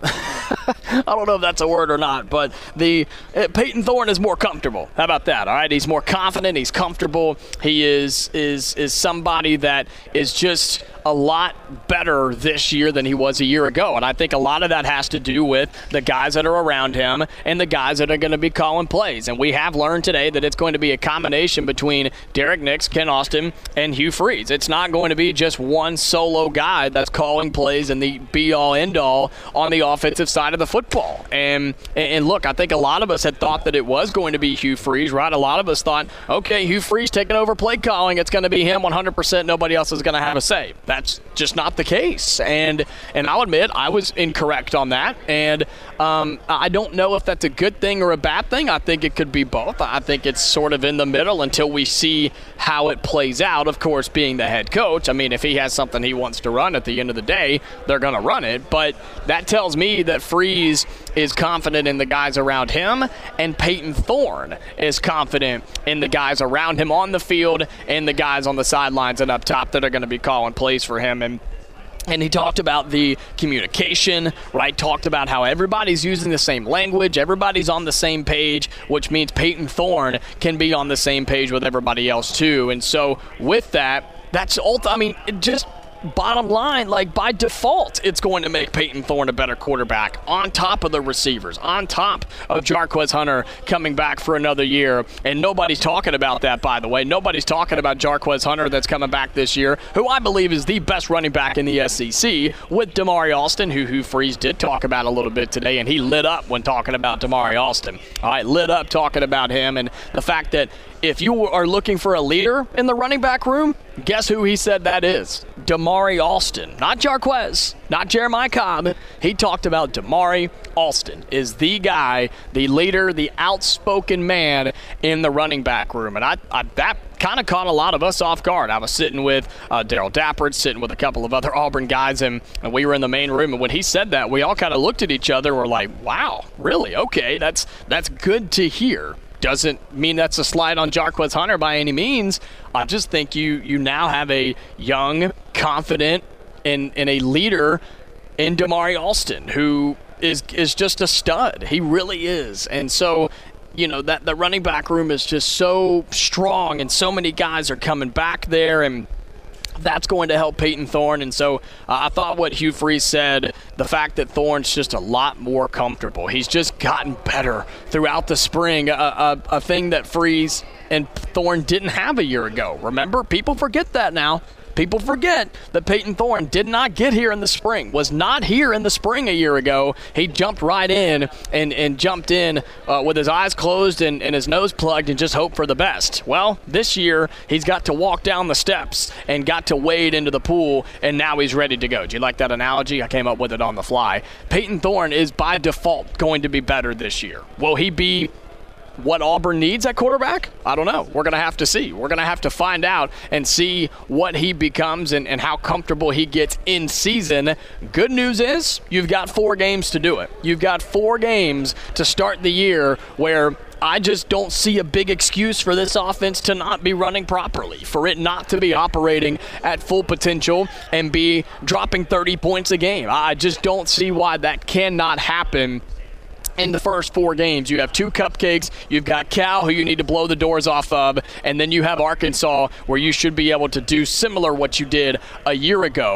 I don't know if that's a word or not, but the uh, Peyton Thorne is more comfortable. How about that? All right, he's more confident. He's comfortable. He is is is somebody that is just a lot better this year than he was a year ago. And I think a lot of that has to do with the guys that are around him and the guys that are going to be calling plays. And we have learned today that it's going to be a combination between Derek Nix, Ken Austin, and Hugh Freeze. It's not going to be just one solo guy that's calling plays and the be-all, end-all on the offensive side of the football. And, and look, I think a lot of us had thought that it was going to be Hugh Freeze, right? A lot of us thought, okay, Hugh Freeze taking over play calling. It's going to be him one hundred percent. Nobody else is going to have a say. That's just not the case. And and I'll admit I was incorrect on that. And um, I don't know if that's a good thing or a bad thing. I think it could be both. I think it's sort of in the middle until we see how it plays out. Of course, being the head coach, I mean, if he has something he wants to run at the end of the day, they're going to run it. But that tells me that Freeze is confident in the guys around him, and Peyton Thorne is confident in the guys around him on the field and the guys on the sidelines and up top that are going to be calling plays for him. And And he talked about the communication, right? Talked about how everybody's using the same language, everybody's on the same page, which means Peyton Thorne can be on the same page with everybody else too. And so with that, that's ult- I mean, it just bottom line, like by default, it's going to make Peyton Thorne a better quarterback on top of the receivers, on top of Jarquez Hunter coming back for another year. And nobody's talking about that, by the way. Nobody's talking about Jarquez Hunter that's coming back this year, who I believe is the best running back in the S E C, with Damari Alston, who, who Freeze did talk about a little bit today, and he lit up when talking about Damari Alston. All right, lit up talking about him and the fact that if you are looking for a leader in the running back room, guess who he said that is? Damari Alston. Not Jarquez, not Jeremiah Cobb. He talked about Damari Alston is the guy, the leader, the outspoken man in the running back room. And I, I that kind of caught a lot of us off guard. I was sitting with uh, Darrell Dappert, sitting with a couple of other Auburn guys, and, and we were in the main room. And when he said that, we all kind of looked at each other and were like, wow, really? Okay, that's that's good to hear. Doesn't mean that's a slide on Jarquez Hunter by any means. I just think you you now have a young, confident, and, and a leader in Damari Alston who is is just a stud. He really is. And so, you know, that the running back room is just so strong, and so many guys are coming back there, and that's going to help Peyton Thorne. And so uh, I thought what Hugh Freeze said, the fact that Thorne's just a lot more comfortable. He's just gotten better throughout the spring, a, a, a thing that Freeze and Thorne didn't have a year ago. Remember? People forget that now. People forget that Peyton Thorne did not get here in the spring, was not here in the spring a year ago. He jumped right in and, and jumped in uh, with his eyes closed and, and his nose plugged and just hoped for the best. Well, this year he's got to walk down the steps and got to wade into the pool, and now he's ready to go. Do you like that analogy? I came up with it on the fly. Peyton Thorne is by default going to be better this year. Will he be what Auburn needs at quarterback? I don't know. We're going to have to see. We're going to have to find out and see what he becomes and, and how comfortable he gets in season. Good news is you've got four games to do it. You've got four games to start the year where I just don't see a big excuse for this offense to not be running properly, for it not to be operating at full potential and be dropping thirty points a game. I just don't see why that cannot happen. In the first four games, you have two cupcakes, you've got Cal, who you need to blow the doors off of, and then you have Arkansas, where you should be able to do similar what you did a year ago.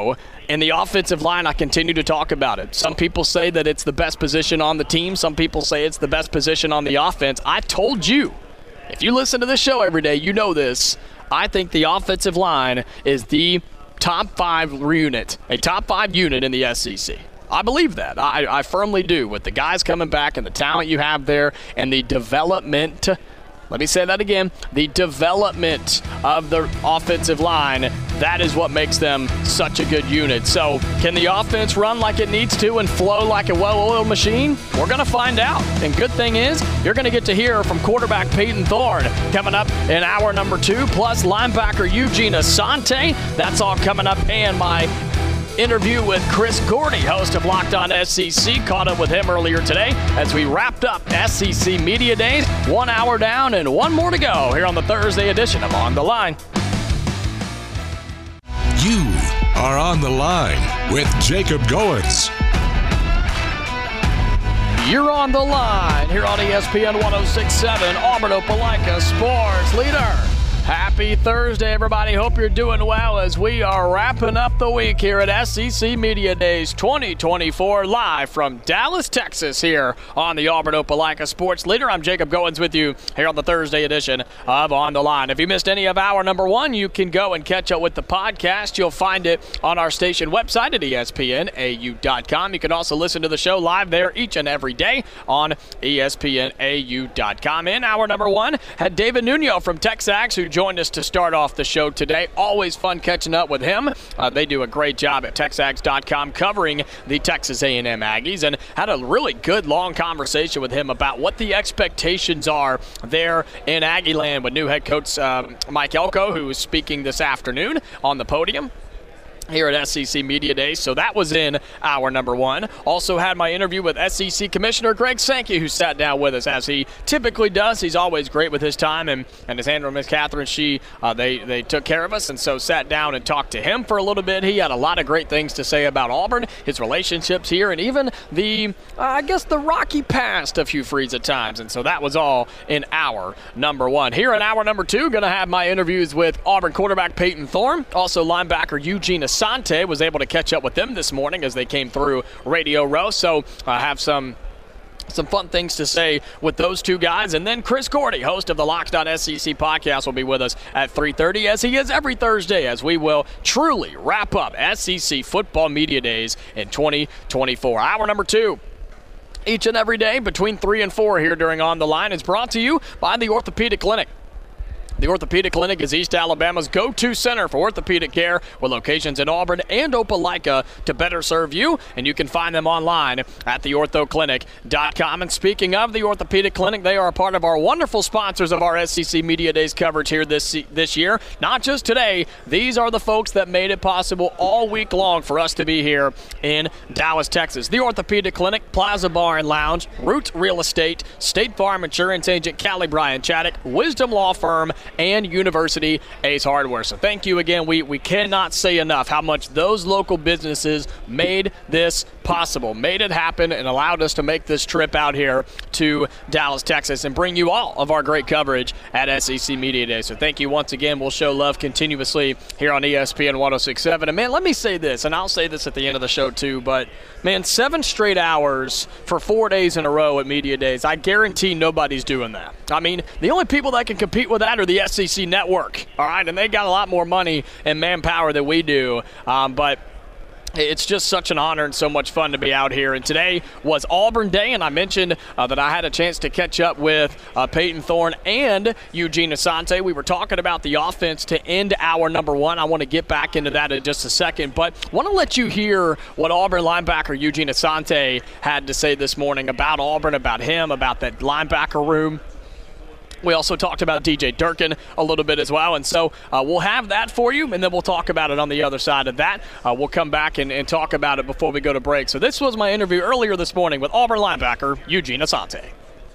And the offensive line, I continue to talk about it. Some people say that it's the best position on the team. Some people say it's the best position on the offense. I told you, if you listen to this show every day, you know this. I think the offensive line is the top five unit, a top five unit in the S E C. I believe that. I, I firmly do. With the guys coming back and the talent you have there and the development, let me say that again, the development of the offensive line, that is what makes them such a good unit. So can the offense run like it needs to and flow like a well-oiled machine? We're going to find out. And good thing is, you're going to get to hear from quarterback Payton Thorne coming up in hour number two, plus linebacker Eugene Asante. That's all coming up, and my interview with Chris Gordy, host of Locked On S E C. Caught up with him earlier today as we wrapped up S E C Media Days. One hour down and one more to go here on the Thursday edition of On the Line. You are on the line with Jacob Goins. You're on the line here on E S P N one oh six point seven, Auburn Opelika Sports Leader. Happy Thursday, everybody. Hope you're doing well as we are wrapping up the week here at S E C Media Days twenty twenty-four, live from Dallas, Texas, here on the Auburn Opelika Sports Leader. I'm Jacob Goins with you here on the Thursday edition of On the Line. If you missed any of hour number one, you can go and catch up with the podcast. You'll find it on our station website at E S P N A U dot com. You can also listen to the show live there each and every day on E S P N A U dot com. In hour number one, had David Nuno from Texags, who joined us to start off the show today. Always fun catching up with him. Uh, they do a great job at Texags dot com covering the Texas A and M Aggies, and had a really good long conversation with him about what the expectations are there in Aggieland with new head coach um, Mike Elko, who is speaking this afternoon on the podium here at S E C Media Days. So that was in hour number one. Also had my interview with S E C Commissioner Greg Sankey, who sat down with us as he typically does. He's always great with his time, and, and his handler, Miss Catherine, she uh, they, they took care of us, and so sat down and talked to him for a little bit. He had a lot of great things to say about Auburn, his relationships here, and even the, uh, I guess, the rocky past of Hugh Freeze at times. And so that was all in hour number one. Here in hour number two, going to have my interviews with Auburn quarterback Payton Thorne, also linebacker Eugene Asante. Was able to catch up with them this morning as they came through Radio Row. So I have some some fun things to say with those two guys. And then Chris Gordy, host of the Locked On S E C podcast, will be with us at three thirty, as he is every Thursday, as we will truly wrap up S E C football media days in twenty twenty-four. Hour number two, each and every day between three and four here during On the Line, is brought to you by the Orthopedic Clinic. The Orthopedic Clinic is East Alabama's go-to center for orthopedic care, with locations in Auburn and Opelika to better serve you, and you can find them online at the ortho clinic dot com. And speaking of the Orthopedic Clinic, they are a part of our wonderful sponsors of our S E C Media Days coverage here this this year. Not just today, these are the folks that made it possible all week long for us to be here in Dallas, Texas. The Orthopedic Clinic, Plaza Bar and Lounge, Root Real Estate, State Farm Insurance Agent Callie Bryan Chaddock, Wisdom Law Firm, and University Ace Hardware. So thank you again. We we cannot say enough how much those local businesses made this possible, made it happen, and allowed us to make this trip out here to Dallas, Texas, and bring you all of our great coverage at S E C Media Day. So thank you once again. We'll show love continuously here on E S P N one oh six point seven. And man, let me say this, and I'll say this at the end of the show too, but man, seven straight hours for four days in a row at Media Days, I guarantee nobody's doing that. I mean, the only people that can compete with that are the S E C Network, all right? And they got a lot more money and manpower than we do, um, but it's just such an honor and so much fun to be out here. And today was Auburn Day, and I mentioned uh, that I had a chance to catch up with uh, Payton Thorne and Eugene Asante. We were talking about the offense to end hour number one. I want to get back into that in just a second, but I want to let you hear what Auburn linebacker Eugene Asante had to say this morning about Auburn, about him, about that linebacker room. We also talked about D J Durkin a little bit as well, and so uh, we'll have that for you, and then we'll talk about it on the other side of that. Uh, we'll come back and, and talk about it before we go to break. So this was my interview earlier this morning with Auburn linebacker Eugene Asante.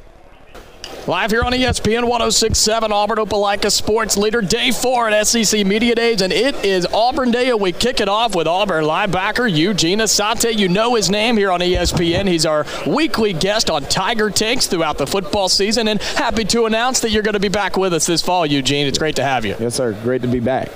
Live here on E S P N one oh six point seven, Auburn Opelika Sports Leader, day four at S E C Media Days, and it is Auburn Day, and we kick it off with Auburn linebacker Eugene Asante. You know his name here on E S P N. He's our weekly guest on Tiger Takes throughout the football season, and happy to announce that you're going to be back with us this fall, Eugene. It's great to have you. Yes, sir. Great to be back.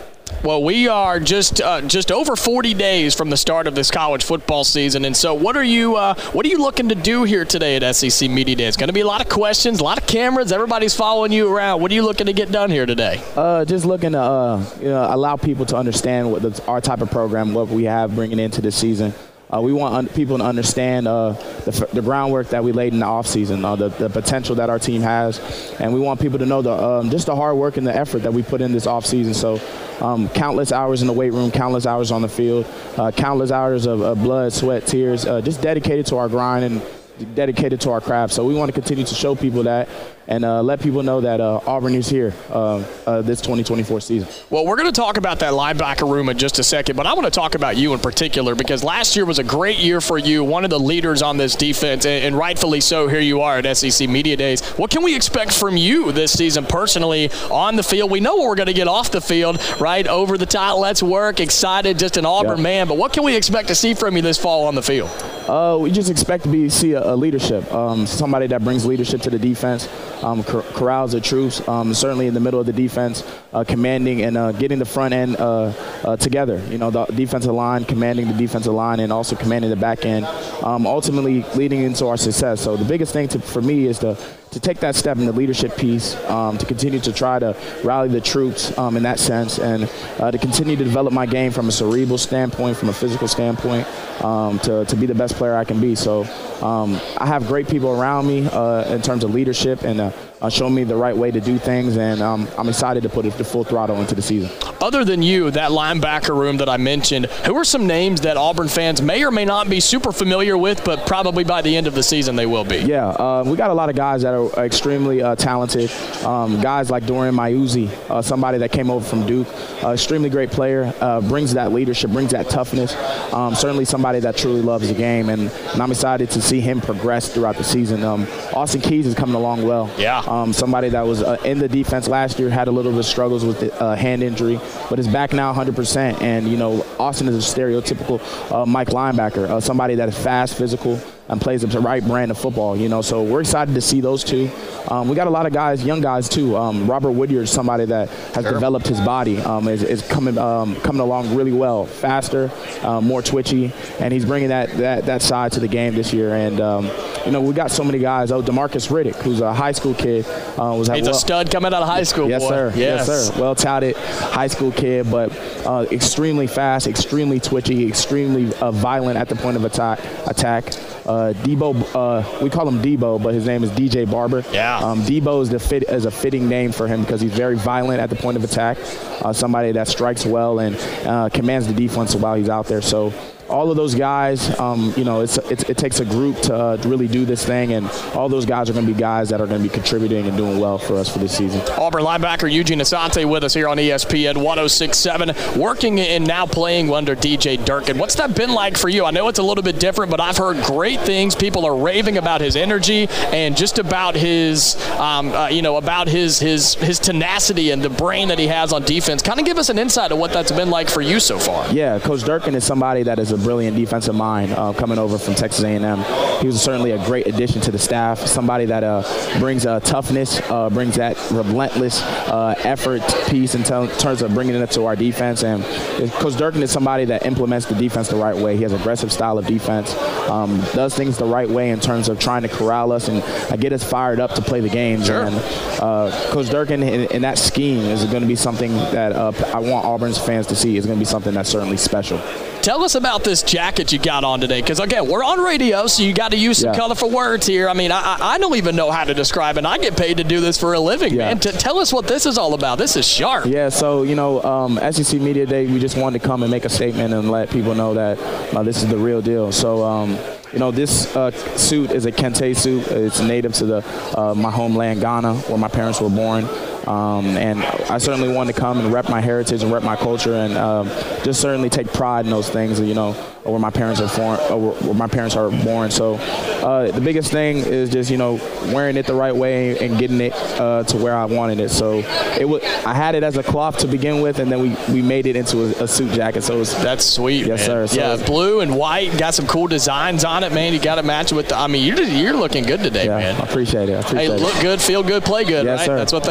Well, we are just uh, just over forty days from the start of this college football season, and so what are you uh, what are you looking to do here today at S E C Media Day? It's going to be a lot of questions, a lot of cameras. Everybody's following you around. What are you looking to get done here today? Uh, just looking to uh, you know, allow people to understand what the, our type of program, what we have bringing into this season. Uh, we want un- people to understand uh, the, the groundwork that we laid in the offseason, uh, the, the potential that our team has, and we want people to know the um, just the hard work and the effort that we put in this offseason. So um, countless hours in the weight room, countless hours on the field, uh, countless hours of, of blood, sweat, tears, uh, just dedicated to our grind and dedicated to our craft. So we want to continue to show people that and uh, let people know that uh, Auburn is here uh, uh, this twenty twenty-four season. Well, we're going to talk about that linebacker room in just a second, but I want to talk about you in particular because last year was a great year for you, one of the leaders on this defense, and, and rightfully so. Here you are at S E C Media Days. What can we expect from you this season personally on the field? We know what we're going to get off the field, right? Over the top, let's work, excited, just an Auburn yeah. man, but what can we expect to see from you this fall on the field? Uh, we just expect to be see a, a leadership, um, somebody that brings leadership to the defense, um, cor- corrals the troops, um, certainly in the middle of the defense, uh, commanding and uh, getting the front end uh, uh, together. You know, the defensive line, commanding the defensive line, and also commanding the back end, um, ultimately leading into our success. So the biggest thing to, for me is to to take that step in the leadership piece, um, to continue to try to rally the troops um, in that sense, and uh, to continue to develop my game from a cerebral standpoint, from a physical standpoint, um, to, to be the best player I can be. So um, I have great people around me uh, in terms of leadership and uh, uh, showing me the right way to do things, and um, I'm excited to put it the full throttle into the season. Other than you, that linebacker room that I mentioned, who are some names that Auburn fans may or may not be super familiar with, but probably by the end of the season they will be? Yeah, uh, we got a lot of guys that are extremely uh, talented. Um, guys like Dorian Maiuzi, uh, somebody that came over from Duke, uh, extremely great player, uh, brings that leadership, brings that toughness. Um, certainly somebody that truly loves the game, and, and I'm excited to see him progress throughout the season. Um, Austin Keys is coming along well. Yeah. Um, somebody that was uh, in the defense last year, had a little bit of struggles with the uh, hand injury, but is back now one hundred percent. And, you know, Austin is a stereotypical uh, Mike linebacker, uh, somebody that is fast, physical, and plays the right brand of football, you know. So we're excited to see those two. Um, we got a lot of guys, young guys too. Um, Robert Whittier is somebody that has sure. developed his body, um, is, is coming um, coming along really well, faster, uh, more twitchy, and he's bringing that, that that side to the game this year. And um, you know, we got so many guys. Oh, DeMarcus Riddick, who's a high school kid, uh, was he's well, a stud coming out of high school. Yes, boy. sir. Yes. yes, sir. Well touted high school kid, but uh, extremely fast, extremely twitchy, extremely uh, violent at the point of attack. Attack. Uh, Debo, uh, we call him Debo, but his name is D J Barber. Yeah. Um, Debo is the fit is a fitting name for him because he's very violent at the point of attack. Uh, somebody that strikes well and uh, commands the defense while he's out there. So all of those guys, um, you know, it's, it's, it takes a group to, uh, to really do this thing, and all those guys are going to be guys that are going to be contributing and doing well for us for this season. Auburn linebacker Eugene Asante with us here on E S P N one oh six point seven, working and now playing under D J Durkin. What's that been like for you? I know it's a little bit different, but I've heard great things. People are raving about his energy and just about his, um, uh, you know, about his his his tenacity and the brain that he has on defense. Kind of give us an insight of what that's been like for you so far. Yeah, Coach Durkin is somebody that is a brilliant defensive mind uh, coming over from Texas A and M. He was certainly a great addition to the staff, somebody that uh, brings uh, toughness, uh, brings that relentless uh, effort piece in t- terms of bringing it to our defense. And Coach Durkin is somebody that implements the defense the right way. He has an aggressive style of defense, um, does things the right way in terms of trying to corral us and uh, get us fired up to play the games. Sure. And uh, Coach Durkin in, in that scheme is going to be something that uh, I want Auburn's fans to see. It's going to be something that's certainly special. Tell us about this jacket you got on today, because, again, we're on radio, so you got to use some yeah. colorful words here. I mean, I, I don't even know how to describe it. I get paid to do this for a living, yeah. man. T- tell us what this is all about. This is sharp. Yeah, so, you know, um, S E C Media Day, we just wanted to come and make a statement and let people know that uh, this is the real deal. So, um, you know, this uh, suit is a kente suit. It's native to the uh, my homeland, Ghana, where my parents were born. Um, and I certainly wanted to come and rep my heritage and rep my culture, and um, just certainly take pride in those things, you know, where my parents are born. Where my parents are born. So uh, the biggest thing is just, you know, wearing it the right way and getting it uh, to where I wanted it. So it was, I had it as a cloth to begin with, and then we, we made it into a, a suit jacket. So it was, that's sweet. Yes, man. sir. So yeah, blue and white, got some cool designs on it, man. You got to match it with the. I mean, you're you're looking good today, yeah, man. I appreciate it. I appreciate hey, it. look good, feel good, play good, yes, right? Sir. That's what they say. Yes,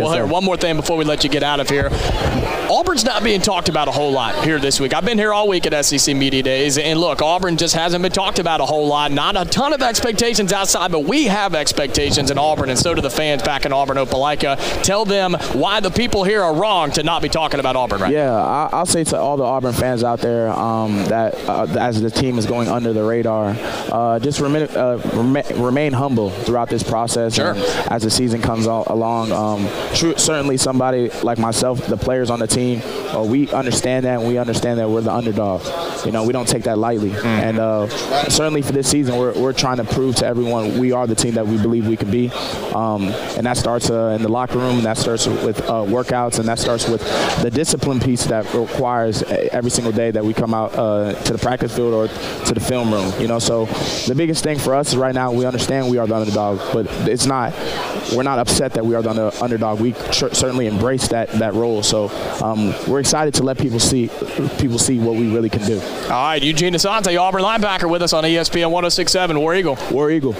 well, here, one more thing before we let you get out of here. Auburn's not being talked about a whole lot here this week. I've been here all week at S E C Media Days, and look, Auburn just hasn't been talked about a whole lot. Not a ton of expectations outside, but we have expectations in Auburn, and so do the fans back in Auburn, Opelika. Tell them why the people here are wrong to not be talking about Auburn right yeah, now. I'll say to all the Auburn fans out there um, that uh, as the team is going under the radar, uh, just remain, uh, remain, remain humble throughout this process. Sure. And as the season comes all, along, um, true, certainly somebody like myself, the players on the team, uh, we understand that, and we understand that we're the underdog. You know, we don't take that lightly. Mm. And uh, certainly for this season, we're, we're trying to prove to everyone we are the team that we believe we can be. Um, and that starts uh, in the locker room, and that starts with uh, workouts, and that starts with the discipline piece that requires every single day that we come out uh, to the practice field or to the film room. You know, so the biggest thing for us is right now we understand we are the underdog, but it's not, we're not upset that we are the underdog. We tr- certainly embrace that that role. So um, we're excited to let people see people see what we really can do. All right, Eugene Asante, Auburn linebacker, with us on E S P N one oh six point seven. War Eagle. War Eagle.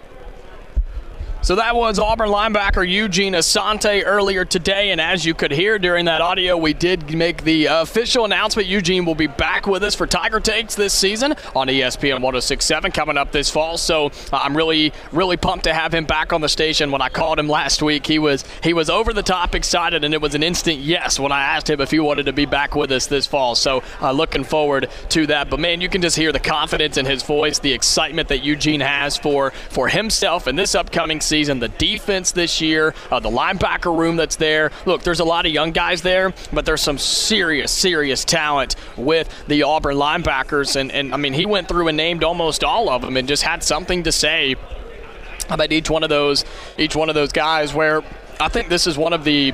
So that was Auburn linebacker Eugene Asante earlier today, and as you could hear during that audio, we did make the official announcement. Eugene will be back with us for Tiger Takes this season on E S P N one oh six point seven coming up this fall. So uh, I'm really, really pumped to have him back on the station. When I called him last week, he was he was over the top excited, and it was an instant yes when I asked him if he wanted to be back with us this fall. So uh, looking forward to that. But man, you can just hear the confidence in his voice, the excitement that Eugene has for for himself in this upcoming season. Season, the defense this year, uh, the linebacker room that's there. Look, there's a lot of young guys there, but there's some serious, serious talent with the Auburn linebackers. And, and I mean, he went through and named almost all of them and just had something to say about each one of those, each one of those guys, where I think this is one of the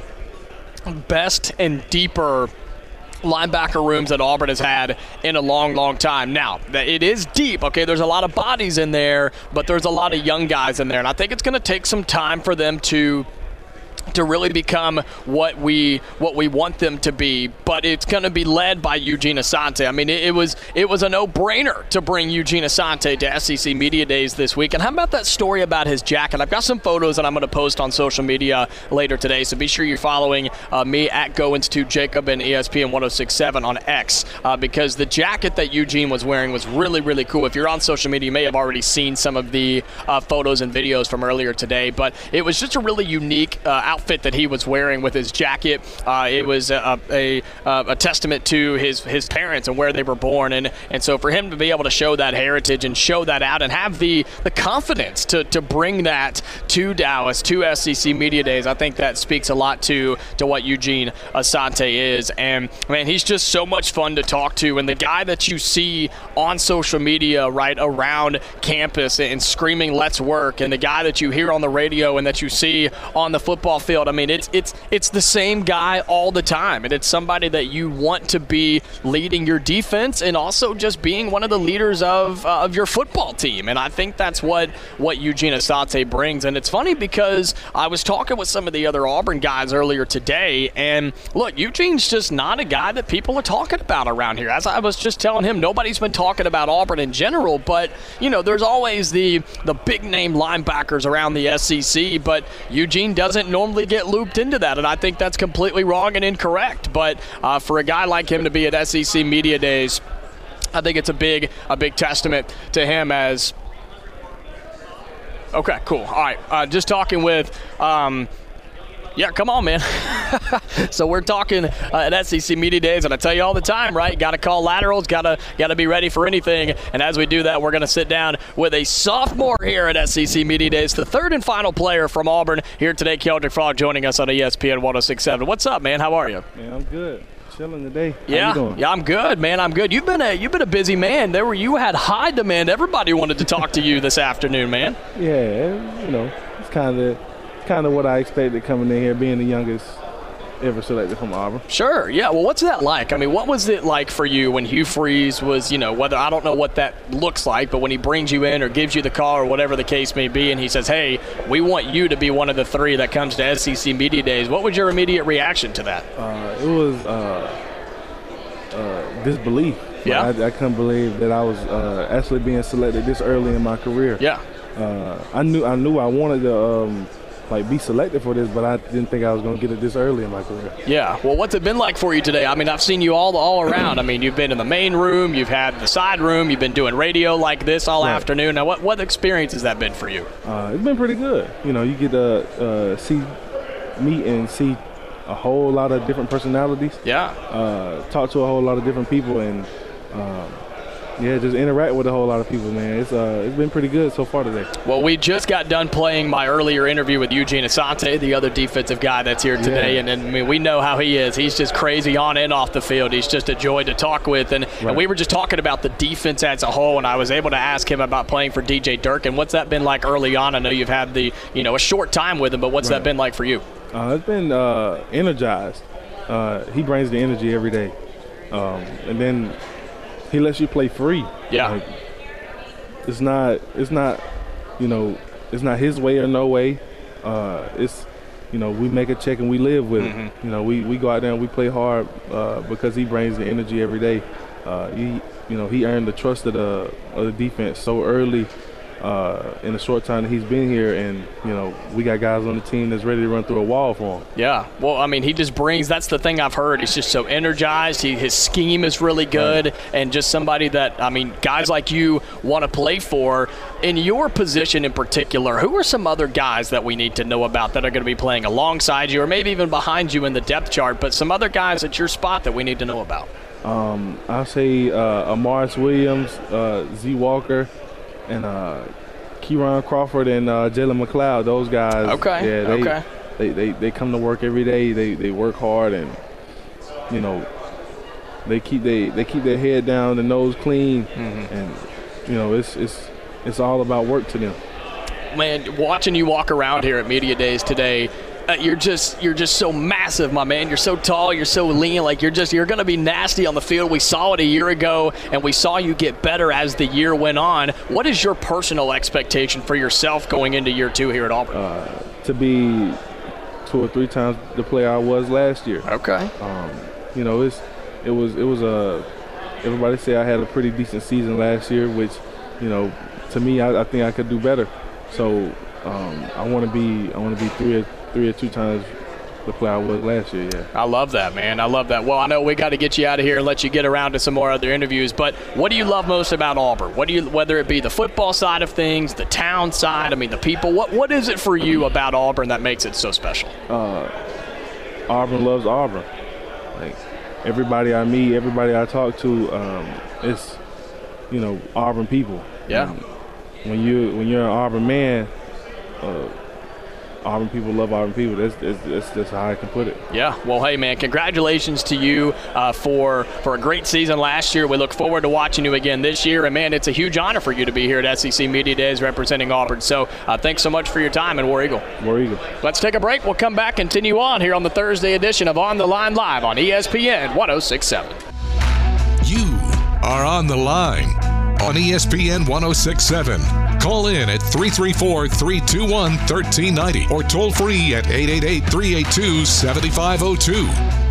best and deeper linebacker rooms that Auburn has had in a long, long time. Now, it is deep, okay? There's a lot of bodies in there, but there's a lot of young guys in there, and I think it's going to take some time for them to to really become what we what we want them to be, but it's going to be led by Eugene Asante. I mean, it, it was it was a no-brainer to bring Eugene Asante to S E C Media Days this week. And how about that story about his jacket? I've got some photos that I'm going to post on social media later today, so be sure you're following uh, me at Go Institute Jacob and E S P N one oh six point seven on X, uh, because the jacket that Eugene was wearing was really, really cool. If you're on social media, you may have already seen some of the uh, photos and videos from earlier today, but it was just a really unique uh, outfit that he was wearing with his jacket. Uh, it was a, a, a testament to his his parents and where they were born, and and so for him to be able to show that heritage and show that out and have the the confidence to to bring that to Dallas, to S E C Media Days, I think that speaks a lot to to what Eugene Asante is. And man, he's just so much fun to talk to, and the guy that you see on social media right around campus and screaming "Let's work," and the guy that you hear on the radio and that you see on the football field, I mean, it's it's it's the same guy all the time, and it's somebody that you want to be leading your defense and also just being one of the leaders of uh, of your football team. And I think that's what what Eugene Asante brings. And it's funny because I was talking with some of the other Auburn guys earlier today, and look, Eugene's just not a guy that people are talking about around here. As I was just telling him, nobody's been talking about Auburn in general, but you know, there's always the the big name linebackers around the S E C, but Eugene doesn't normally get looped into that, and I think that's completely wrong and incorrect. But uh, for a guy like him to be at S E C Media Days, I think it's a big a big testament to him as okay, cool. All right, uh, just talking with um, yeah, come on, man. So we're talking uh, at S E C Media Days, and I tell you all the time, right? Got to call laterals, got to got to be ready for anything. And as we do that, we're going to sit down with a sophomore here at S E C Media Days, the third and final player from Auburn here today, Keldrick Fogg, joining us on E S P N one oh six point seven. What's up, man? How are you? Man, I'm good. Chilling today. How yeah, you doing? yeah, I'm good, man. I'm good. You've been a you've been a busy man. There were you had high demand. Everybody wanted to talk to you this afternoon, man. Yeah, you know, it's kind of kind of what I expected coming in here, being the youngest ever selected from Auburn. Sure, yeah. Well, what's that like? I mean, what was it like for you when Hugh Freeze was, you know, whether I don't know what that looks like, but when he brings you in or gives you the call or whatever the case may be, and he says, hey, we want you to be one of the three that comes to S E C Media Days, what was your immediate reaction to that? Uh, it was uh, uh, disbelief. Yeah. I, I couldn't believe that I was uh, actually being selected this early in my career. Yeah. Uh, I knew I knew I wanted to um, like be selected for this, but I didn't think I was going to get it this early in my career. Yeah. Well, what's it been like for you today? I mean, I've seen you all all around. I mean, you've been in the main room, you've had the side room, you've been doing radio like this all right. afternoon. Now, what what experience has that been for you? Uh, it's been pretty good. You know, you get to uh, see, meet and see a whole lot of different personalities. Yeah. Uh, talk to a whole lot of different people and. Um, Yeah, just interact with a whole lot of people, man. It's uh, it's been pretty good so far today. Well, we just got done playing my earlier interview with Eugene Asante, the other defensive guy that's here today, yeah. and, and I mean, we know how he is. He's just crazy on and off the field. He's just a joy to talk with, and, right. and we were just talking about the defense as a whole, and I was able to ask him about playing for D J Durkin. What's that been like early on? I know you've had the you know a short time with him, but what's right. that been like for you? Uh, it's been uh, energized. Uh, he brings the energy every day, um, and then. He lets you play free. Yeah. Like, it's not. It's not. You know. It's not his way or no way. Uh, it's. You know. We make a check and we live with mm-hmm. it. You know. We, we go out there and we play hard uh, because he brings the energy every day. Uh, he. You know. He earned the trust of the of the defense so early. Uh, in the short time that he's been here, and you know we got guys on the team that's ready to run through a wall for him. Yeah, well, I mean, he just brings. That's the thing I've heard. He's just so energized. He, his scheme is really good, right. and just somebody that I mean, guys like you want to play for. In your position in particular, who are some other guys that we need to know about that are going to be playing alongside you, or maybe even behind you in the depth chart? But some other guys at your spot that we need to know about. Um, I'll say uh, Amaris Williams, uh, Z Walker. And uh, Kieran Crawford and uh, Jalen McLeod, those guys. Okay. Yeah, they, okay. They, they they come to work every day. They they work hard, and you know they keep they, they keep their head down, the nose clean, mm-hmm. and you know it's it's it's all about work to them. Man, watching you walk around here at Media Days today. Uh, you're just you're just so massive, my man. You're so tall. You're so lean. Like you're just you're going to be nasty on the field. We saw it a year ago, and we saw you get better as the year went on. What is your personal expectation for yourself going into year two here at Auburn? Uh, to be two or three times the player I was last year. Okay. Um, you know, it's it was it was a. Everybody say I had a pretty decent season last year, which, you know, to me I, I think I could do better. So um, I want to be I want to be three or three or two times the player I was last year, yeah. I love that, man. I love that. Well, I know we got to get you out of here and let you get around to some more other interviews, but what do you love most about Auburn? What do you, whether it be the football side of things, the town side, I mean, the people, what what is it for you about Auburn that makes it so special? Uh, Auburn loves Auburn. Like, everybody I meet, everybody I talk to, um, it's, you know, Auburn people. Yeah. Um, when, you, when you're an Auburn man, uh, Auburn people love Auburn people. That's, that's, that's, that's how I can put it. Yeah. Well, hey, man, congratulations to you uh, for for a great season last year. We look forward to watching you again this year. And, man, it's a huge honor for you to be here at S E C Media Days representing Auburn. So uh, thanks so much for your time, and War Eagle. War Eagle. Let's take a break. We'll come back, continue on here on the Thursday edition of On the Line Live on E S P N one oh six point seven. You are on the line on E S P N one oh six point seven. Call in at three three four, three two one, one three nine zero or toll free at eight eight eight, three eight two, seven five zero two.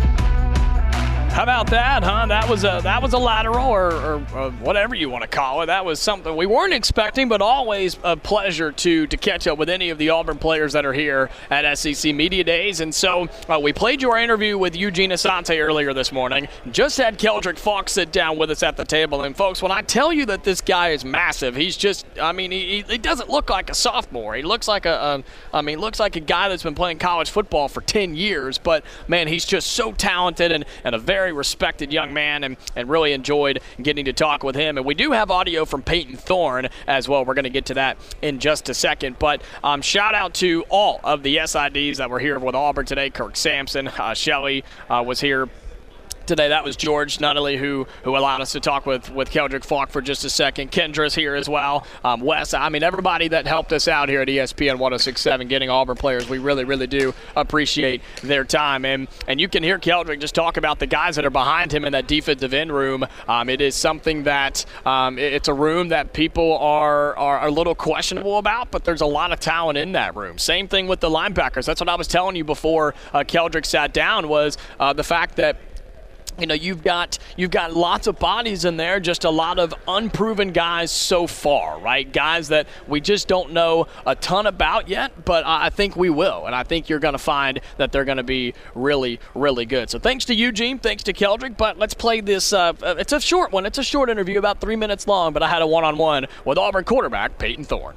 How about that, huh? That was a that was a lateral or, or, or whatever you want to call it. That was something we weren't expecting, but always a pleasure to to catch up with any of the Auburn players that are here at S E C Media Days. And so uh, we played your interview with Eugene Asante earlier this morning. Just had Keldrick Faulk sit down with us at the table. And, folks, when I tell you that this guy is massive, he's just, I mean, he, he doesn't look like a sophomore. He looks like a, a, I mean, looks like a guy that's been playing college football for ten years. But, man, he's just so talented and, and a very respected young man, and, and really enjoyed getting to talk with him. And we do have audio from Peyton Thorne as well. We're going to get to that in just a second. But um, shout out to all of the S I Ds that were here with Auburn today. Kirk Sampson, uh, Shelley uh, was here today. That was George Nunnally who who allowed us to talk with, with Keldrick Faulk for just a second. Kendra's here as well. Um, Wes, I mean, everybody that helped us out here at E S P N one oh six point seven getting Auburn players, we really, really do appreciate their time. And and you can hear Keldrick just talk about the guys that are behind him in that defensive end room. Um, it is something that um, it, it's a room that people are, are a little questionable about, but there's a lot of talent in that room. Same thing with the linebackers. That's what I was telling you before uh, Keldrick sat down was uh, the fact that you know, you've got you've got lots of bodies in there, just a lot of unproven guys so far, right? Guys that we just don't know a ton about yet, but I think we will, and I think you're going to find that they're going to be really, really good. So thanks to Eugene, thanks to Keldrick, but let's play this. Uh, it's a short one. It's a short interview, about three minutes long, but I had a one-on-one with Auburn quarterback Peyton Thorne.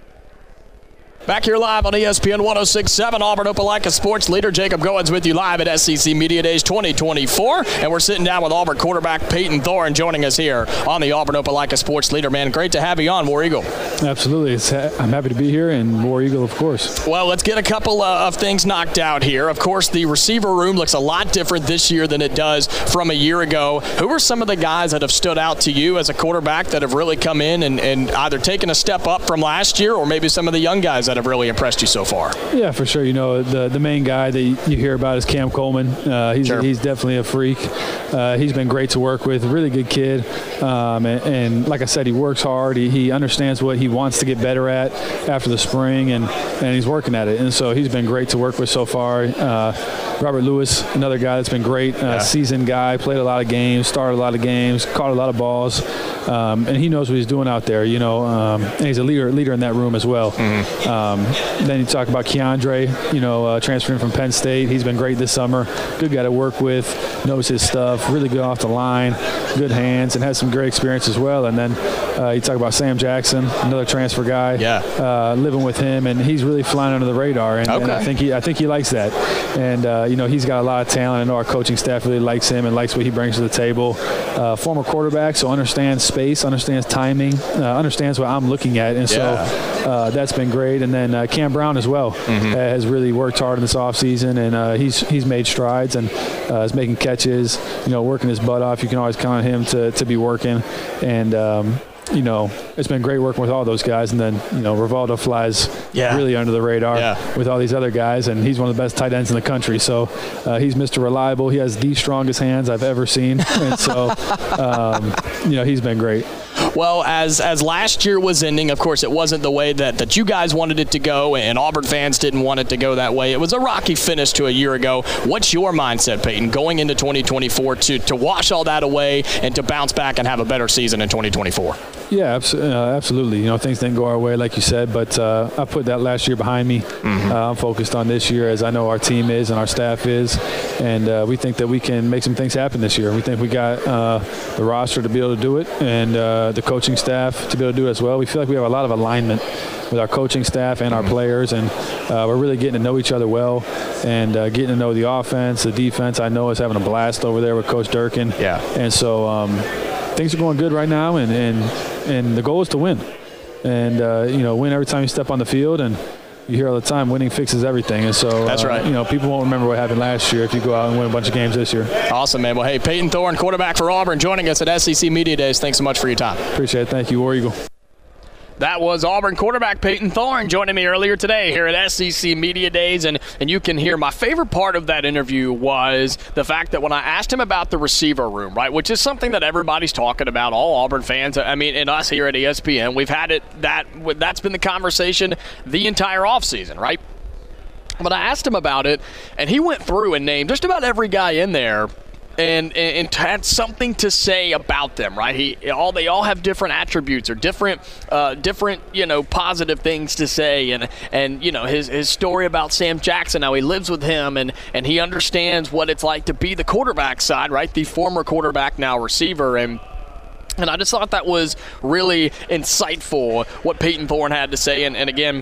Back here live on E S P N one oh six point seven, Auburn Opelika sports leader Jacob Goins with you live at S E C Media Days twenty twenty-four. And we're sitting down with Auburn quarterback Peyton Thorne joining us here on the Auburn Opelika sports leader. Man, great to have you on, War Eagle. Absolutely. It's ha- I'm happy to be here, and War Eagle, of course. Well, let's get a couple uh, of things knocked out here. Of course, the receiver room looks a lot different this year than it does from a year ago. Who are some of the guys that have stood out to you as a quarterback that have really come in and, and either taken a step up from last year, or maybe some of the young guys that have really impressed you so far? Yeah, for sure. You know, the the main guy that you hear about is Cam Coleman. Uh, he's Sure. he's definitely a freak. Uh, he's been great to work with. Really good kid. Um, and, and like I said, he works hard. He, he understands what he wants to get better at after the spring, and, and he's working at it. And so he's been great to work with so far. Uh, Robert Lewis, another guy that's been great. Uh, Yeah. Seasoned guy, played a lot of games, started a lot of games, caught a lot of balls. Um, and he knows what he's doing out there, you know, um, and he's a leader leader in that room as well. Mm-hmm. Um, then you talk about Keandre, you know, uh, transferring from Penn State. He's been great this summer. Good guy to work with, knows his stuff, really good off the line, good hands, and has some great experience as well. And then uh, you talk about Sam Jackson, another transfer guy. Yeah. Uh, living with him, and he's really flying under the radar. And, and Okay. I think he I think he likes that. And uh, you know, he's got a lot of talent. I know our coaching staff really likes him and likes what he brings to the table. Uh, former quarterback, so understands space, understands timing, uh, understands what I'm looking at, and so Yeah. uh, that's been great. And then uh, Cam Brown as well Mm-hmm. uh, has really worked hard in this offseason, and uh, he's he's made strides and uh, is making catches. You know, working his butt off. You can always count on him to to be working, and. Um, You know, it's been great working with all those guys. And then, you know, Rivaldo flies Yeah. really under the radar Yeah. with all these other guys, and he's one of the best tight ends in the country. So uh, he's Mister Reliable. He has the strongest hands I've ever seen. And so, um, you know, he's been great. Well, as as last year was ending, of course, it wasn't the way that, that you guys wanted it to go, and Auburn fans didn't want it to go that way. It was a rocky finish to a year ago. What's your mindset, Peyton, going into twenty twenty-four to, to wash all that away and to bounce back and have a better season in twenty twenty-four? Yeah, abso- uh, absolutely. You know, things didn't go our way, like you said, but uh, I put that last year behind me. Mm-hmm. Uh, I'm focused on this year, as I know our team is and our staff is, and uh, we think that we can make some things happen this year. We think we got uh, the roster to be able to do it, and uh, the coaching staff to be able to do it as well. We feel like we have a lot of alignment with our coaching staff and our players, and uh, we're really getting to know each other well and uh, getting to know the offense, the defense. I know is having a blast over there with Coach Durkin. Yeah. And so um, things are going good right now, and, and, and the goal is to win. And, uh, you know, win every time you step on the field, and you hear all the time, winning fixes everything. And so, That's uh, right. you know, people won't remember what happened last year if you go out and win a bunch of games this year. Awesome, man. Well, hey, Peyton Thorne, quarterback for Auburn, joining us at S E C Media Days. Thanks so much for your time. Appreciate it. Thank you, War Eagle. That was Auburn quarterback Peyton Thorne joining me earlier today here at S E C Media Days, and, and you can hear my favorite part of that interview was the fact that when I asked him about the receiver room, right, which is something that everybody's talking about, all Auburn fans, I mean, and us here at E S P N, we've had it, that that's been the conversation the entire offseason, right? But I asked him about it, and he went through and named just about every guy in there and, and had something to say about them, right? He all they all have different attributes or different uh, different you know positive things to say, and and you know his his story about Sam Jackson, how he lives with him, and and he understands what it's like to be the quarterback side, right? The former quarterback, now receiver, and. And I just thought that was really insightful, what Peyton Thorne had to say. And, and again,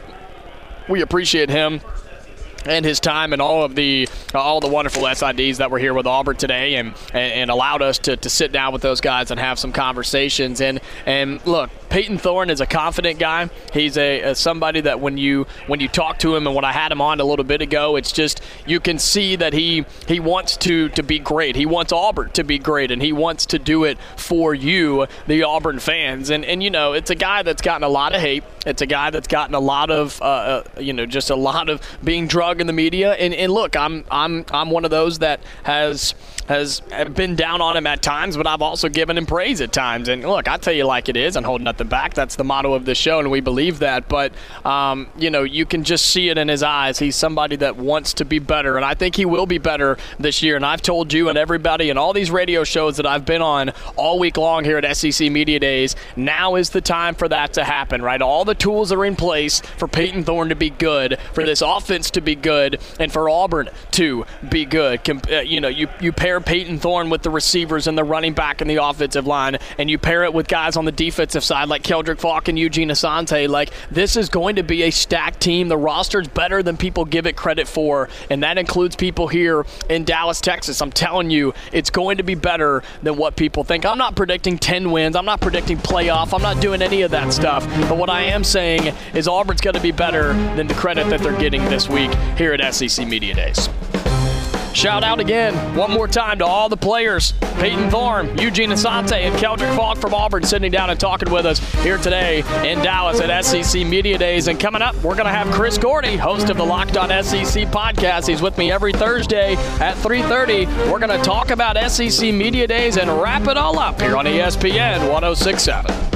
we appreciate him and his time and all of the uh, all the wonderful S I Ds that were here with Auburn today, and, and, and allowed us to, to sit down with those guys and have some conversations. And and look, Peyton Thorne is a confident guy. He's a, a somebody that when you when you talk to him, and when I had him on a little bit ago, it's just you can see that he he wants to to be great. He wants Auburn to be great, and he wants to do it for you, the Auburn fans. And and you know, it's a guy that's gotten a lot of hate. It's a guy that's gotten a lot of uh, uh, you know just a lot of being drugged in the media. And, and look, I'm I'm I'm one of those that has has been down on him at times, but I've also given him praise at times. And look, I tell you like it is, and holding up the the back. That's the motto of the show, and we believe that. But, um, you know, you can just see it in his eyes. He's somebody that wants to be better, and I think he will be better this year. And I've told you and everybody in all these radio shows that I've been on all week long here at S E C Media Days, now is the time for that to happen, right? All the tools are in place for Peyton Thorne to be good, for this offense to be good, and for Auburn to be good. Uh, you know, you, you pair Peyton Thorne with the receivers and the running back and the offensive line, and you pair it with guys on the defensive side like Keldrick Falk and Eugene Asante. Like, this is going to be a stacked team. The roster's better than people give it credit for, and that includes people here in Dallas, Texas. I'm telling you, it's going to be better than what people think. I'm not predicting ten wins. I'm not predicting playoff. I'm not doing any of that stuff. But what I am saying is Auburn's going to be better than the credit that they're getting this week here at S E C Media Days. Shout out again, one more time, to all the players, Peyton Thorne, Eugene Asante, and Keldrick Falk from Auburn sitting down and talking with us here today in Dallas at S E C Media Days. And coming up, we're going to have Chris Gordy, host of the Locked On S E C podcast. He's with me every Thursday at three thirty. We're going to talk about S E C Media Days and wrap it all up here on E S P N one oh six point seven.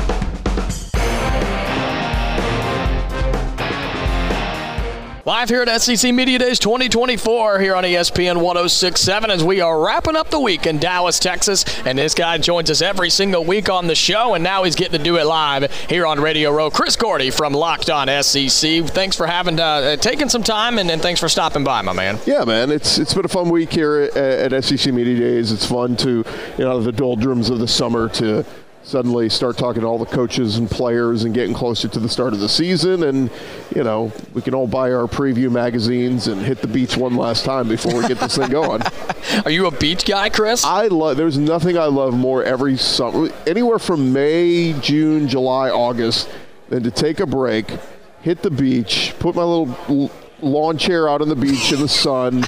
Live here at S E C Media Days twenty twenty-four here on E S P N one oh six point seven as we are wrapping up the week in Dallas, Texas. And this guy joins us every single week on the show, and now he's getting to do it live here on Radio Row. Chris Gordy from Locked On S E C. Thanks for having uh, taking some time, and, and thanks for stopping by, my man. Yeah, man. It's It's been a fun week here at, at S E C Media Days. It's fun to, you know, the doldrums of the summer to suddenly start talking to all the coaches and players and getting closer to the start of the season. And, you know, we can all buy our preview magazines and hit the beach one last time before we get this thing going. Are you a beach guy, Chris? I love, there's nothing I love more every summer, anywhere from May, June, July, August, than to take a break, hit the beach, put my little lawn chair out on the beach in the sun,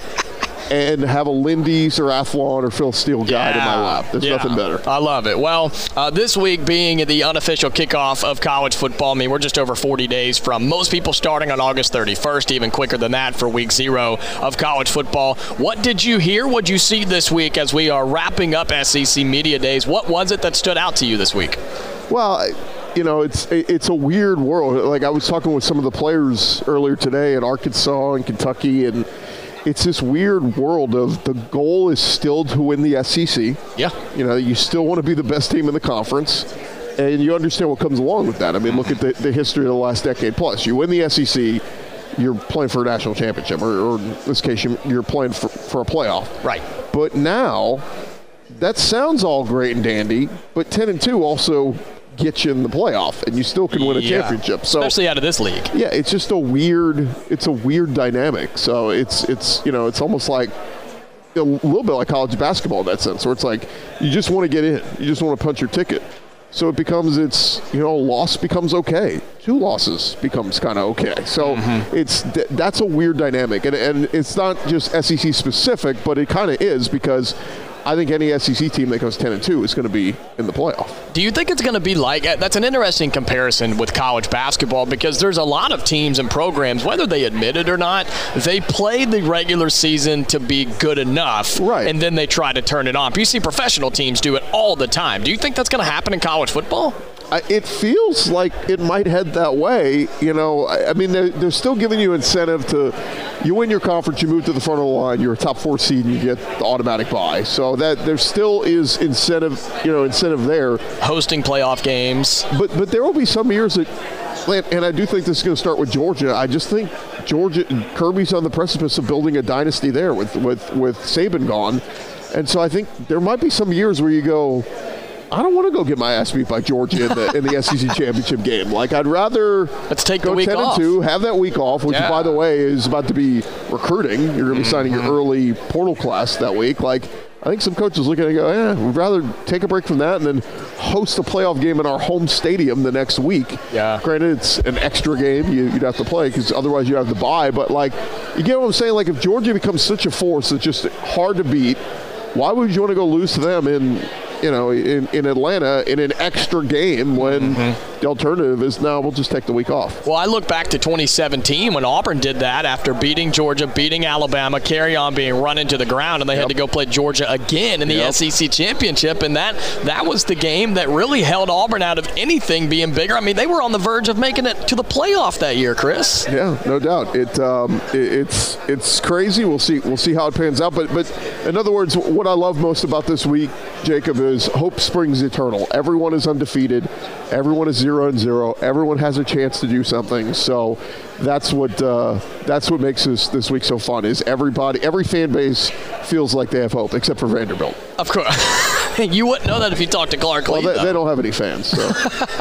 and have a Lindy's or Athlon or Phil Steele guide yeah, in my lap. There's yeah, nothing better. I love it. Well, uh, this week being the unofficial kickoff of college football, I mean, we're just over forty days from most people starting on August thirty-first, even quicker than that for week zero of college football. What did you hear? What did you see this week as we are wrapping up S E C Media Days? What was it that stood out to you this week? Well, you know, it's it's a weird world. Like, I was talking with some of the players earlier today in Arkansas and Kentucky, and it's this weird world of the goal is still to win the S E C. Yeah. You know, you still want to be the best team in the conference, and you understand what comes along with that. I mean, look at the, the history of the last decade plus. You win the S E C, you're playing for a national championship, or, or in this case, you're playing for, for a playoff. Right. But now, that sounds all great and dandy, but ten and two also get you in the playoff, and you still can win a yeah. championship. So, especially out of this league. Yeah, it's just a weird. It's a weird dynamic. So it's it's you know it's almost like a little bit like college basketball in that sense, where it's like you just want to get in, you just want to punch your ticket. So it becomes it's you know loss becomes okay, two losses becomes kind of okay. So mm-hmm. it's th- that's a weird dynamic, and and it's not just S E C specific, but it kind of is because I think any S E C team that goes ten and two is going to be in the playoff. Do you think it's going to be like – that's an interesting comparison with college basketball, because there's a lot of teams and programs, whether they admit it or not, they play the regular season to be good enough, right, and then they try to turn it on. But you see professional teams do it all the time. Do you think that's going to happen in college football? I, it feels like it might head that way. You know, I, I mean, they're, they're still giving you incentive to – you win your conference, you move to the front of the line, you're a top four seed, and you get the automatic bye. So that there still is incentive, you know, incentive there. Hosting playoff games. But but there will be some years that, and I do think this is going to start with Georgia. I just think Georgia, Kirby's on the precipice of building a dynasty there with, with, with Saban gone. And so I think there might be some years where you go, I don't want to go get my ass beat by Georgia in the in the S E C championship game. Like, I'd rather let's take go the week ten off. and two, have that week off, which yeah. by the way is about to be recruiting. You're going to be signing mm-hmm. your early portal class that week. Like, I think some coaches looking at it and go, yeah, we'd rather take a break from that and then host a playoff game in our home stadium the next week. Yeah. Granted, it's an extra game you, you'd have to play because otherwise you have to bye. But, like, you get what I'm saying? Like, if Georgia becomes such a force that's just hard to beat, why would you want to go lose to them in you know, in, in Atlanta in an extra game when mm-hmm. the alternative is, no, we'll just take the week off. Well, I look back to twenty seventeen when Auburn did that after beating Georgia, beating Alabama, carry on being run into the ground, and they yep. had to go play Georgia again in the yep. S E C championship, and that that was the game that really held Auburn out of anything being bigger. I mean, they were on the verge of making it to the playoff that year, Chris. Yeah, no doubt. It, um, it it's it's crazy. We'll see we'll see how it pans out. But but in other words, what I love most about this week, Jacob, is hope springs eternal. Everyone is undefeated. Everyone is zero and zero. Everyone has a chance to do something. So that's what uh, that's what makes this this week so fun. Is everybody, every fan base feels like they have hope, except for Vanderbilt. Of course. You wouldn't know that if you talked to Clark Lee. Well, they, they don't have any fans. So.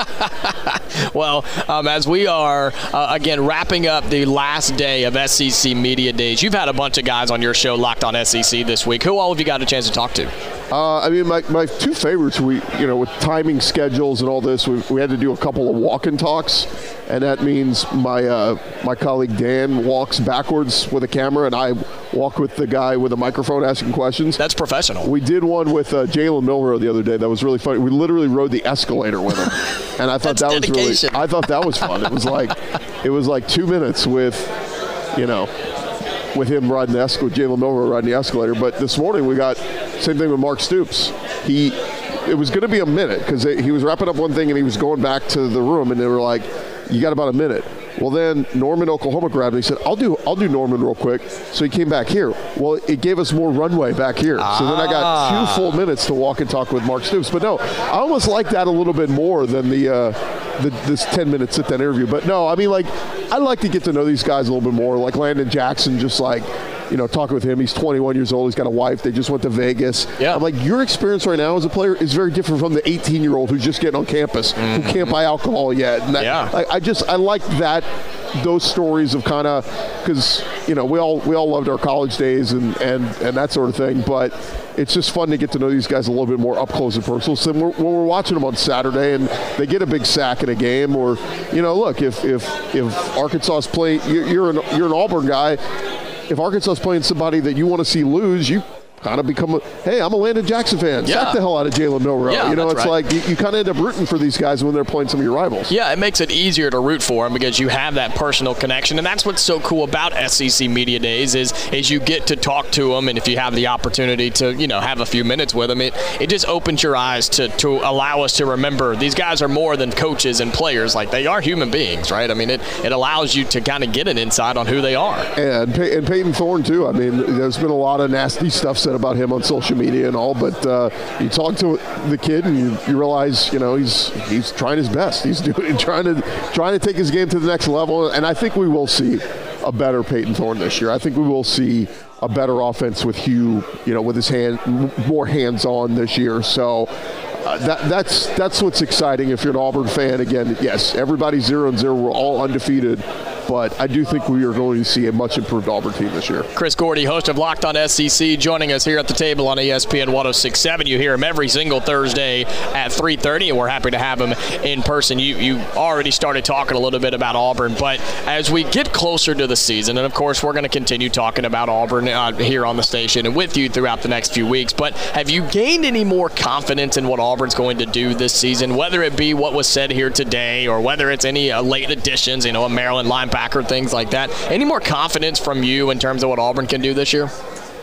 Well, um, as we are, uh, again, wrapping up the last day of S E C Media Days, you've had a bunch of guys on your show Locked on S E C this week. Who all have you got a chance to talk to? Uh, I mean, my, my two favorites, we you know, with timing schedules and all this, we, we had to do a couple of walk-in talks, and that means my uh, my colleague Dan walks backwards with a camera, and I walk with the guy with a microphone asking questions. That's professional. We did one with uh, Jalen Milroe the other day. That was really funny. We literally rode the escalator with him, and I thought that was really. I thought that was fun. It was like, it was like two minutes with, you know, with him riding the escalator, Jalen Milroe riding the escalator. But this morning we got same thing with Mark Stoops. He, it was going to be a minute because he was wrapping up one thing and he was going back to the room, and they were like, "You got about a minute." Well, then Norman, Oklahoma grabbed him. He said, "I'll do, I'll do Norman real quick." So he came back here. Well, it gave us more runway back here. Ah. So then I got two full minutes to walk and talk with Mark Stoops. But no, I almost like that a little bit more than the, uh, the this ten-minute sit-down interview. But no, I mean, like, I like to get to know these guys a little bit more. Like Landon Jackson, just like, you know, talking with him. He's twenty-one years old. He's got a wife. They just went to Vegas. Yeah. I'm like, your experience right now as a player is very different from the eighteen-year-old who's just getting on campus, mm-hmm. who can't buy alcohol yet. And that, yeah. I, I just, I like that, those stories of kind of, because, you know, we all we all loved our college days and, and, and that sort of thing, but it's just fun to get to know these guys a little bit more up close and personal. So when we're, when we're watching them on Saturday and they get a big sack in a game, or, you know, look, if if, if Arkansas is playing, you're, you're, an, you're an Auburn guy, if Arkansas is playing somebody that you want to see lose, you kind of become a, hey, I'm a Landon Jackson fan. Yeah. Sack the hell out of Jalen Milroe. Yeah, you know, that's it's right. like you, you kind of end up rooting for these guys when they're playing some of your rivals. Yeah, it makes it easier to root for them because you have that personal connection, and that's what's so cool about S E C Media Days is is you get to talk to them, and if you have the opportunity to, you know, have a few minutes with them, it, it just opens your eyes to, to allow us to remember these guys are more than coaches and players. Like, they are human beings, right? I mean, it, it allows you to kind of get an insight on who they are. And, Pey- and Peyton Thorne, too. I mean, there's been a lot of nasty stuff said about him on social media and all, but uh, you talk to the kid and you, you realize, you know, he's he's trying his best. He's doing trying to trying to take his game to the next level, and I think we will see a better Peyton Thorne this year. I think we will see a better offense with Hugh, you know, with his hand more hands-on this year. So uh, that that's that's what's exciting. If you're an Auburn fan, again, yes, everybody's zero and zero. We're all undefeated. But I do think we are going to see a much improved Auburn team this year. Chris Gordy, host of Locked on S E C, joining us here at the table on E S P N one oh six point seven. You hear him every single Thursday at three thirty, and we're happy to have him in person. You you already started talking a little bit about Auburn, but as we get closer to the season, and of course we're going to continue talking about Auburn uh, here on the station and with you throughout the next few weeks, but have you gained any more confidence in what Auburn's going to do this season, whether it be what was said here today or whether it's any uh, late additions, you know, a Maryland linebacker, things like that? Any more confidence from you in terms of what Auburn can do this year?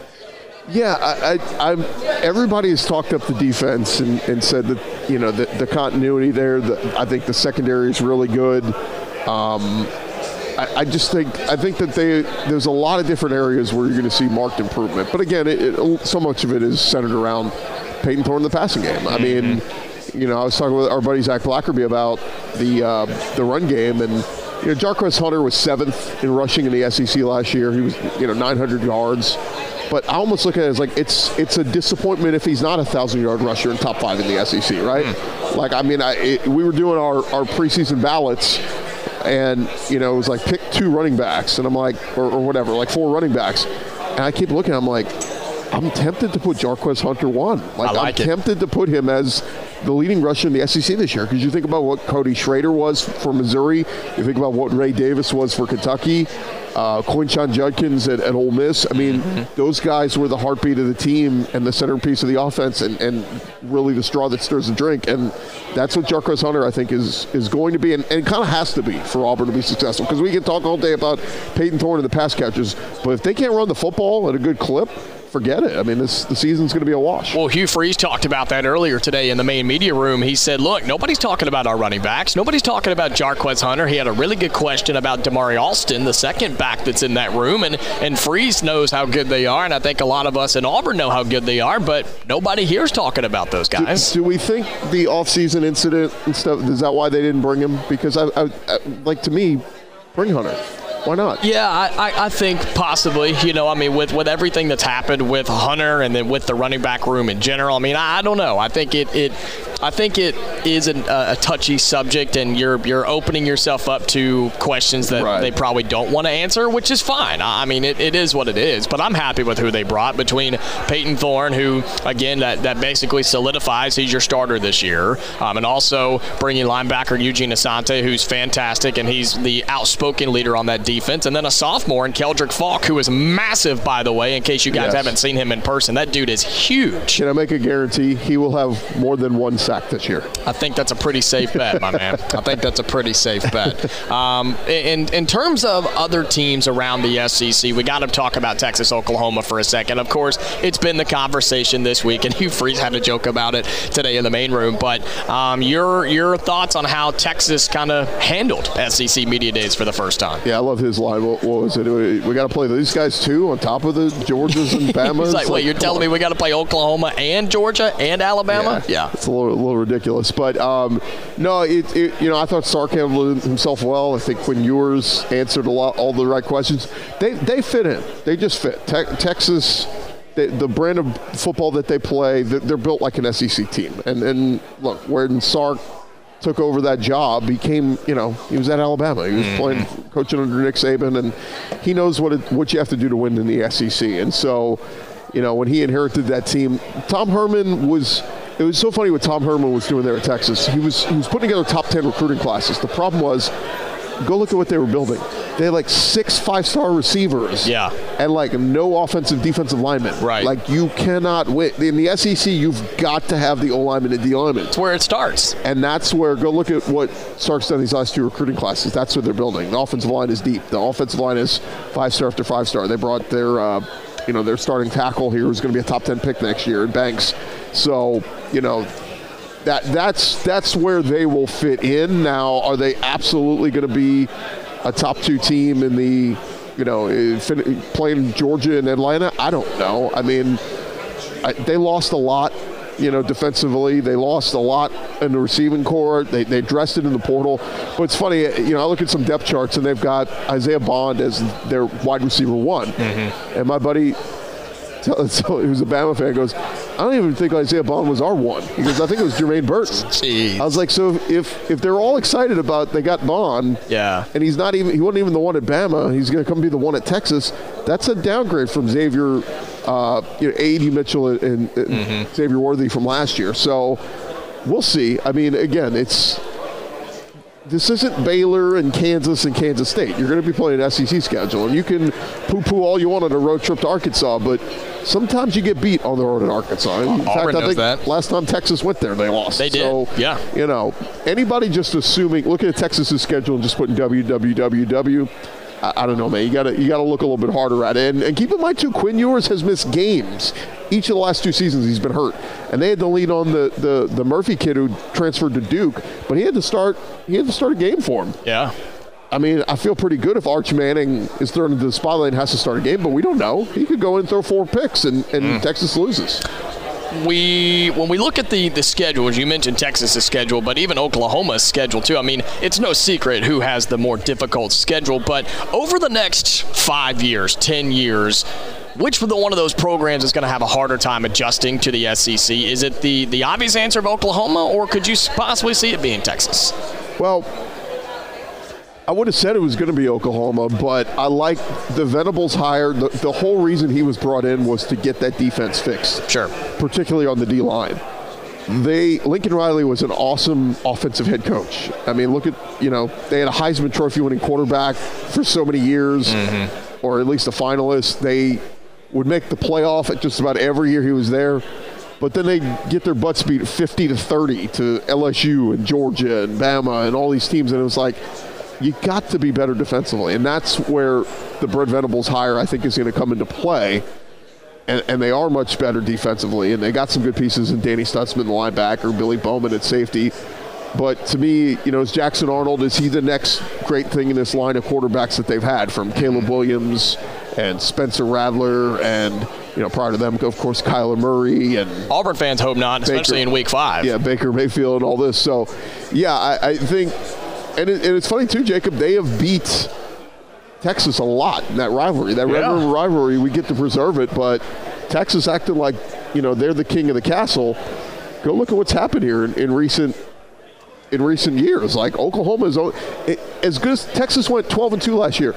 Yeah, I, I, I'm, everybody has talked up the defense and, and said that, you know, the, the continuity there. The, I think the secondary is really good. Um, I, I just think I think that they there's a lot of different areas where you're going to see marked improvement. But again, it, it, so much of it is centered around Peyton Thorne in the passing game. I mean, you know, I was talking with our buddy Zach Blackerby about the uh, the run game, and you know, Jarquez Hunter was seventh in rushing in the S E C last year. He was, you know, nine hundred yards. But I almost look at it as like it's it's a disappointment if he's not a thousand-yard rusher in top five in the S E C, right? Mm. Like, I mean, I, it, we were doing our, our preseason ballots, and, you know, it was like pick two running backs, and I'm like, or, or whatever, like four running backs. And I keep looking, I'm like, I'm tempted to put Jarquez Hunter one. Like, I like I'm it. tempted to put him as the leading rusher in the S E C this year, because you think about what Cody Schrader was for Missouri, you think about what Ray Davis was for Kentucky. uh, Quinshon Judkins at, at Ole Miss. I mean, mm-hmm. those guys were the heartbeat of the team and the centerpiece of the offense, and, and really the straw that stirs the drink. And that's what Jarquez Hunter, I think, is is going to be, and, and kind of has to be for Auburn to be successful. Because we can talk all day about Peyton Thorne and the pass catchers, but if they can't run the football at a good clip, forget it. I mean, this the season's going to be a wash. Well, Hugh Freeze talked about that earlier today in the main media room. He said, look, nobody's talking about our running backs. Nobody's talking about Jarquez Hunter. He had a really good question about Damari Alston, the second back that's in that room, and, and Freeze knows how good they are, and I think a lot of us in Auburn know how good they are, but nobody here's talking about those guys. Do, do we think the offseason incident and stuff, is that why they didn't bring him? Because, I, I, I like, to me, bring Hunter. Why not? Yeah, I, I, I think possibly. You know, I mean, with, with everything that's happened with Hunter and then with the running back room in general, I mean, I, I don't know. I think it, it I think it is an, a, a touchy subject, and you're you're opening yourself up to questions that right. they probably don't want to answer, which is fine. I, I mean, it, it is what it is. But I'm happy with who they brought between Peyton Thorne, who, again, that, that basically solidifies he's your starter this year, um, and also bringing linebacker Eugene Asante, who's fantastic, and he's the outspoken leader on that defense. Defense, and then a sophomore in Keldrick Falk, who is massive, by the way, in case you guys yes. haven't seen him in person. That dude is huge. Can I make a guarantee? He will have more than one sack this year. I think that's a pretty safe bet, my man. I think that's a pretty safe bet. Um, in, in terms of other teams around the S E C, we got to talk about Texas, Oklahoma for a second. Of course, it's been the conversation this week, and Hugh Freeze had a joke about it today in the main room. But um, your, your thoughts on how Texas kind of handled S E C Media Days for the first time? Yeah, I love his line. What, what was it? We, we got to play these guys too on top of the Georgias and Bamas. He's like, wait, you're telling me we got to play Oklahoma and Georgia and Alabama? Yeah, yeah. It's a little, a little ridiculous, but um, no, it, it. You know, I thought Sark handled himself well. I think Quinn Ewers answered a lot, all the right questions. They they fit in. They just fit. Te- Texas. They, the brand of football that they play, they're, they're built like an S E C team. And and look, when Sark took over that job, he came, you know, he was at Alabama. He was mm-hmm. playing, coaching under Nick Saban, and he knows what it, what you have to do to win in the S E C. And so, you know, when he inherited that team, Tom Herman was, it was so funny what Tom Herman was doing there at Texas. He was, he was putting together top ten recruiting classes. The problem was, go look at what they were building. They had like six five-star receivers. Yeah. And like no offensive defensive linemen. Right. Like you cannot win. In the S E C, you've got to have the O-linemen and D-linemen. That's where it starts. And that's where, go look at what Sark's done these last two recruiting classes. That's what they're building. The offensive line is deep. The offensive line is five-star after five-star. They brought their, uh, you know, their starting tackle here who's going to be a top ten pick next year in Banks. So, you know, that that's that's where they will fit in. Now, are they absolutely going to be a top two team in the, you know, playing Georgia and Atlanta? I don't know. I mean, I, they lost a lot, you know, defensively. They lost a lot in the receiving core. They they addressed it in the portal. But it's funny, you know, I look at some depth charts, and they've got Isaiah Bond as their wide receiver one. Mm-hmm. And my buddy, so he was a Bama fan, goes, I don't even think Isaiah Bond was our one. He goes, I think it was Jermaine Burton. Jeez. I was like, so if if they're all excited about they got Bond, yeah, and he's not even he wasn't even the one at Bama, he's going to come be the one at Texas. That's a downgrade from Xavier, uh, you know, A D Mitchell and, and mm-hmm. Xavier Worthy from last year. So we'll see. I mean, again, it's. This isn't Baylor and Kansas and Kansas State. You're going to be playing an S E C schedule, and you can poo-poo all you want on a road trip to Arkansas, but sometimes you get beat on the road in Arkansas. In Auburn fact, I knows think that. Last time Texas went there, they lost. They did, so, yeah. You know, anybody just assuming, looking at Texas's schedule and just putting W W W W, I, I don't know, man. You got to you got to look a little bit harder at it. And, and keep in mind, too, Quinn Ewers has missed games. Each of the last two seasons he's been hurt. And they had to lean on the, the, the Murphy kid who transferred to Duke, but he had to start he had to start a game for him. Yeah. I mean, I feel pretty good if Arch Manning is thrown into the spotlight and has to start a game, but we don't know. He could go in and throw four picks, and, and mm. Texas loses. We when we look at the, the schedules, you mentioned Texas's schedule, but even Oklahoma's schedule too. I mean, it's no secret who has the more difficult schedule, but over the next five years, ten years, which one of those programs is going to have a harder time adjusting to the S E C? Is it the, the obvious answer of Oklahoma, or could you possibly see it being Texas? Well, I would have said it was going to be Oklahoma, but I like the Venables hire. The, the whole reason he was brought in was to get that defense fixed. Sure. Particularly on the D-line. they Lincoln Riley was an awesome offensive head coach. I mean, look at, you know, they had a Heisman Trophy winning quarterback for so many years, mm-hmm. or at least a finalist. They would make the playoff at just about every year he was there, but then they get their butts beat fifty to thirty to L S U and Georgia and Bama and all these teams, and it was like, you got to be better defensively, and that's where the Brent Venables hire, I think, is going to come into play. And, and they are much better defensively, and they got some good pieces in Danny Stutzman, the linebacker, Billy Bowman at safety. But to me, you know, is Jackson Arnold, is he the next great thing in this line of quarterbacks that they've had, from Caleb Williams and Spencer Rattler and, you know, prior to them, of course, Kyler Murray and Auburn fans hope not, Baker, especially in week five. Yeah, Baker Mayfield and all this. So, yeah, I, I think, and, it, and it's funny too, Jacob, they have beat Texas a lot in that rivalry. That Red yeah. River rivalry, we get to preserve it, but Texas acting like, you know, they're the king of the castle. Go look at what's happened here in, in recent in recent years. Like, Oklahoma is it, as good as Texas went twelve and two last year.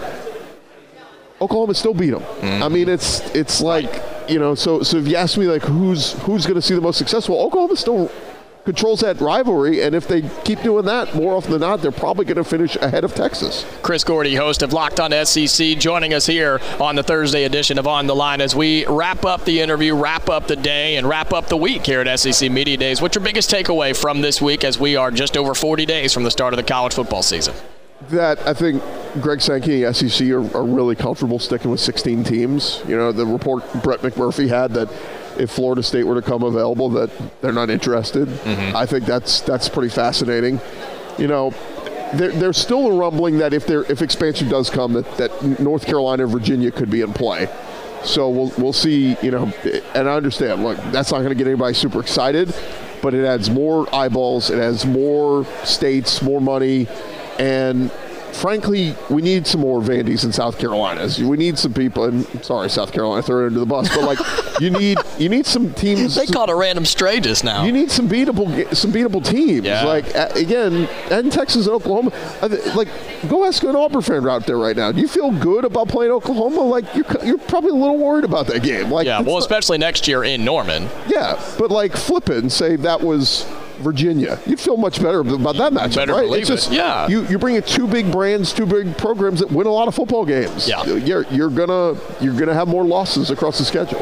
Oklahoma still beat them. Mm-hmm. I mean, it's it's like, you know, so so if you ask me, like, who's who's going to see the most successful, Oklahoma still controls that rivalry, and if they keep doing that, more often than not, they're probably going to finish ahead of Texas. Chris Gordy, host of Locked On S E C, joining us here on the Thursday edition of On the Line as we wrap up the interview, wrap up the day, and wrap up the week here at S E C Media Days. What's your biggest takeaway from this week as we are just over forty days from the start of the college football season? That I think Greg Sankey and S E C are, are really comfortable sticking with sixteen teams. You know, the report Brett McMurphy had that if Florida State were to come available, that they're not interested. Mm-hmm. I think that's that's pretty fascinating. You know, there, there's still a rumbling that if there if expansion does come, that, that North Carolina and Virginia could be in play. So we'll we'll see. You know, and I understand. Look, that's not going to get anybody super excited, but it adds more eyeballs. It adds more states, more money, and frankly, we need some more Vandy's in South Carolina. We need some people, and sorry, South Carolina, throw it under the bus, but like you need you need some teams. They called a random stray just now. You need some beatable some beatable teams. Yeah. Like again, and Texas and Oklahoma. Like, go ask an Auburn fan out there right now. Do you feel good about playing Oklahoma? Like you're you're probably a little worried about that game. Like yeah, well, not, especially next year in Norman. Yeah, but like flip it and say that was Virginia. You'd feel much better about that matchup, better right? believe it's just it. Yeah. You you bring in two big brands, two big programs that win a lot of football games. Yeah. You're you're gonna you're gonna have more losses across the schedule.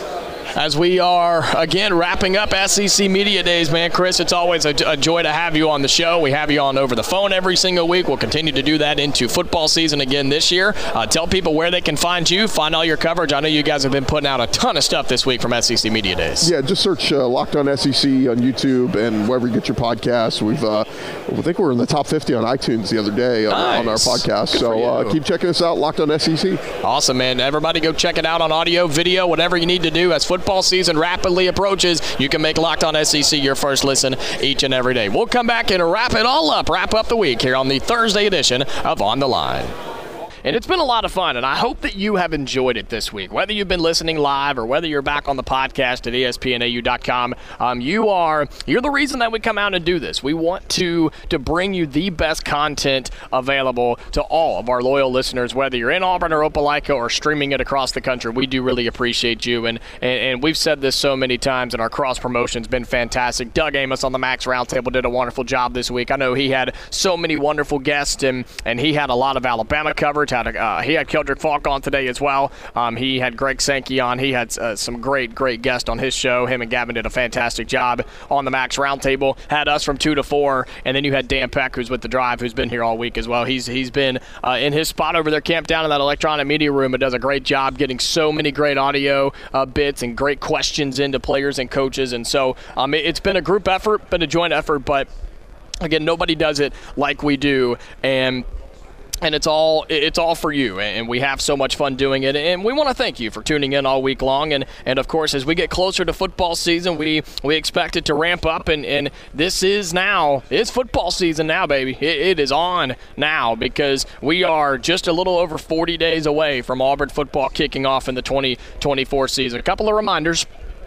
As we are, again, wrapping up S E C Media Days, man, Chris, it's always a, a joy to have you on the show. We have you on over the phone every single week. We'll continue to do that into football season again this year. Uh, tell people where they can find you, find all your coverage. I know you guys have been putting out a ton of stuff this week from S E C Media Days. Yeah, just search uh, Locked On S E C on YouTube and wherever you get your podcasts. We've, uh, I think we were in the top fifty on iTunes the other day on, nice. on our podcast. Good so uh, keep checking us out, Locked On S E C. Awesome, man. Everybody go check it out on audio, video, whatever you need to do as football season rapidly approaches. You can make Locked On S E C your first listen each and every day. We'll come back and wrap it all up, wrap up the week here on the Thursday edition of On the Line. And it's been a lot of fun, and I hope that you have enjoyed it this week. Whether you've been listening live or whether you're back on the podcast at E S P N A U dot com, um, you are, you're the reason that we come out and do this. We want to, to bring you the best content available to all of our loyal listeners, whether you're in Auburn or Opelika or streaming it across the country. We do really appreciate you, and, and, and we've said this so many times, and our cross-promotion's been fantastic. Doug Amos on the Max Roundtable did a wonderful job this week. I know he had so many wonderful guests, and, and he had a lot of Alabama coverage. Had a, uh, he had Keldrick Falk on today as well. Um, he had Greg Sankey on. He had uh, some great, great guests on his show. Him and Gavin did a fantastic job on the Max Roundtable. Had us from two to four, and then you had Dan Peck, who's with The Drive, who's been here all week as well. He's He's been uh, in his spot over there, camped down in that electronic media room, and does a great job getting so many great audio uh, bits and great questions into players and coaches. And so um, it, it's been a group effort, been a joint effort, but again, nobody does it like we do. And And it's all it's all for you, and we have so much fun doing it. And we want to thank you for tuning in all week long. And, and of course, as we get closer to football season, we, we expect it to ramp up. And, and this is now, it's football season now, baby. It, it is on now because we are just a little over forty days away from Auburn football kicking off in the twenty twenty-four season. A couple of reminders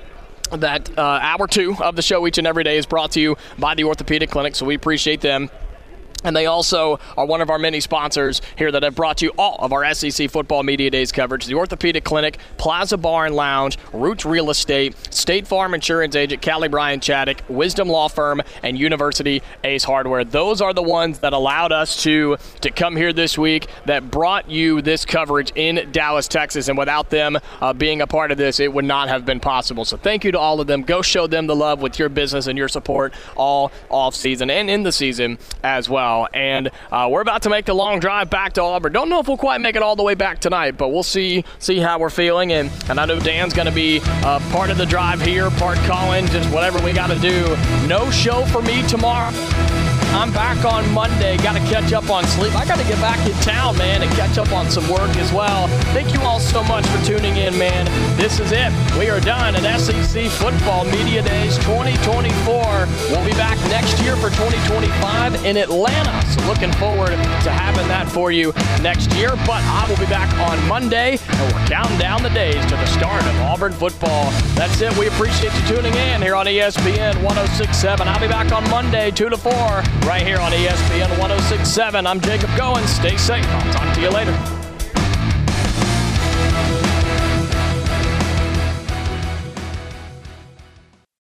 that uh, hour two of the show each and every day is brought to you by the Orthopedic Clinic, so we appreciate them. And they also are one of our many sponsors here that have brought you all of our S E C Football Media Days coverage. The Orthopedic Clinic, Plaza Bar and Lounge, Roots Real Estate, State Farm Insurance Agent, Callie Bryan Chaddock, Wisdom Law Firm, and University Ace Hardware. Those are the ones that allowed us to, to come here this week, that brought you this coverage in Dallas, Texas. And without them uh, being a part of this, it would not have been possible. So thank you to all of them. Go show them the love with your business and your support all off season and in the season as well. And uh, we're about to make the long drive back to Auburn. Don't know if we'll quite make it all the way back tonight, but we'll see see how we're feeling. And, and I know Dan's going to be uh, part of the drive here, part calling, just whatever we got to do. No show for me tomorrow. I'm back on Monday. Got to catch up on sleep. I got to get back in town, man, and catch up on some work as well. Thank you all so much for tuning in, man. This is it. We are done at S E C Football Media Days twenty twenty-four. We'll be back next year for twenty twenty-five in Atlanta. So looking forward to having that for you next year. But I will be back on Monday, and we're counting down the days to the start of Auburn football. That's it. We appreciate you tuning in here on E S P N one oh six point seven. I'll be back on Monday, two to four. Right here on E S P N one oh six point seven. I'm Jacob Goins. Stay safe. I'll talk to you later.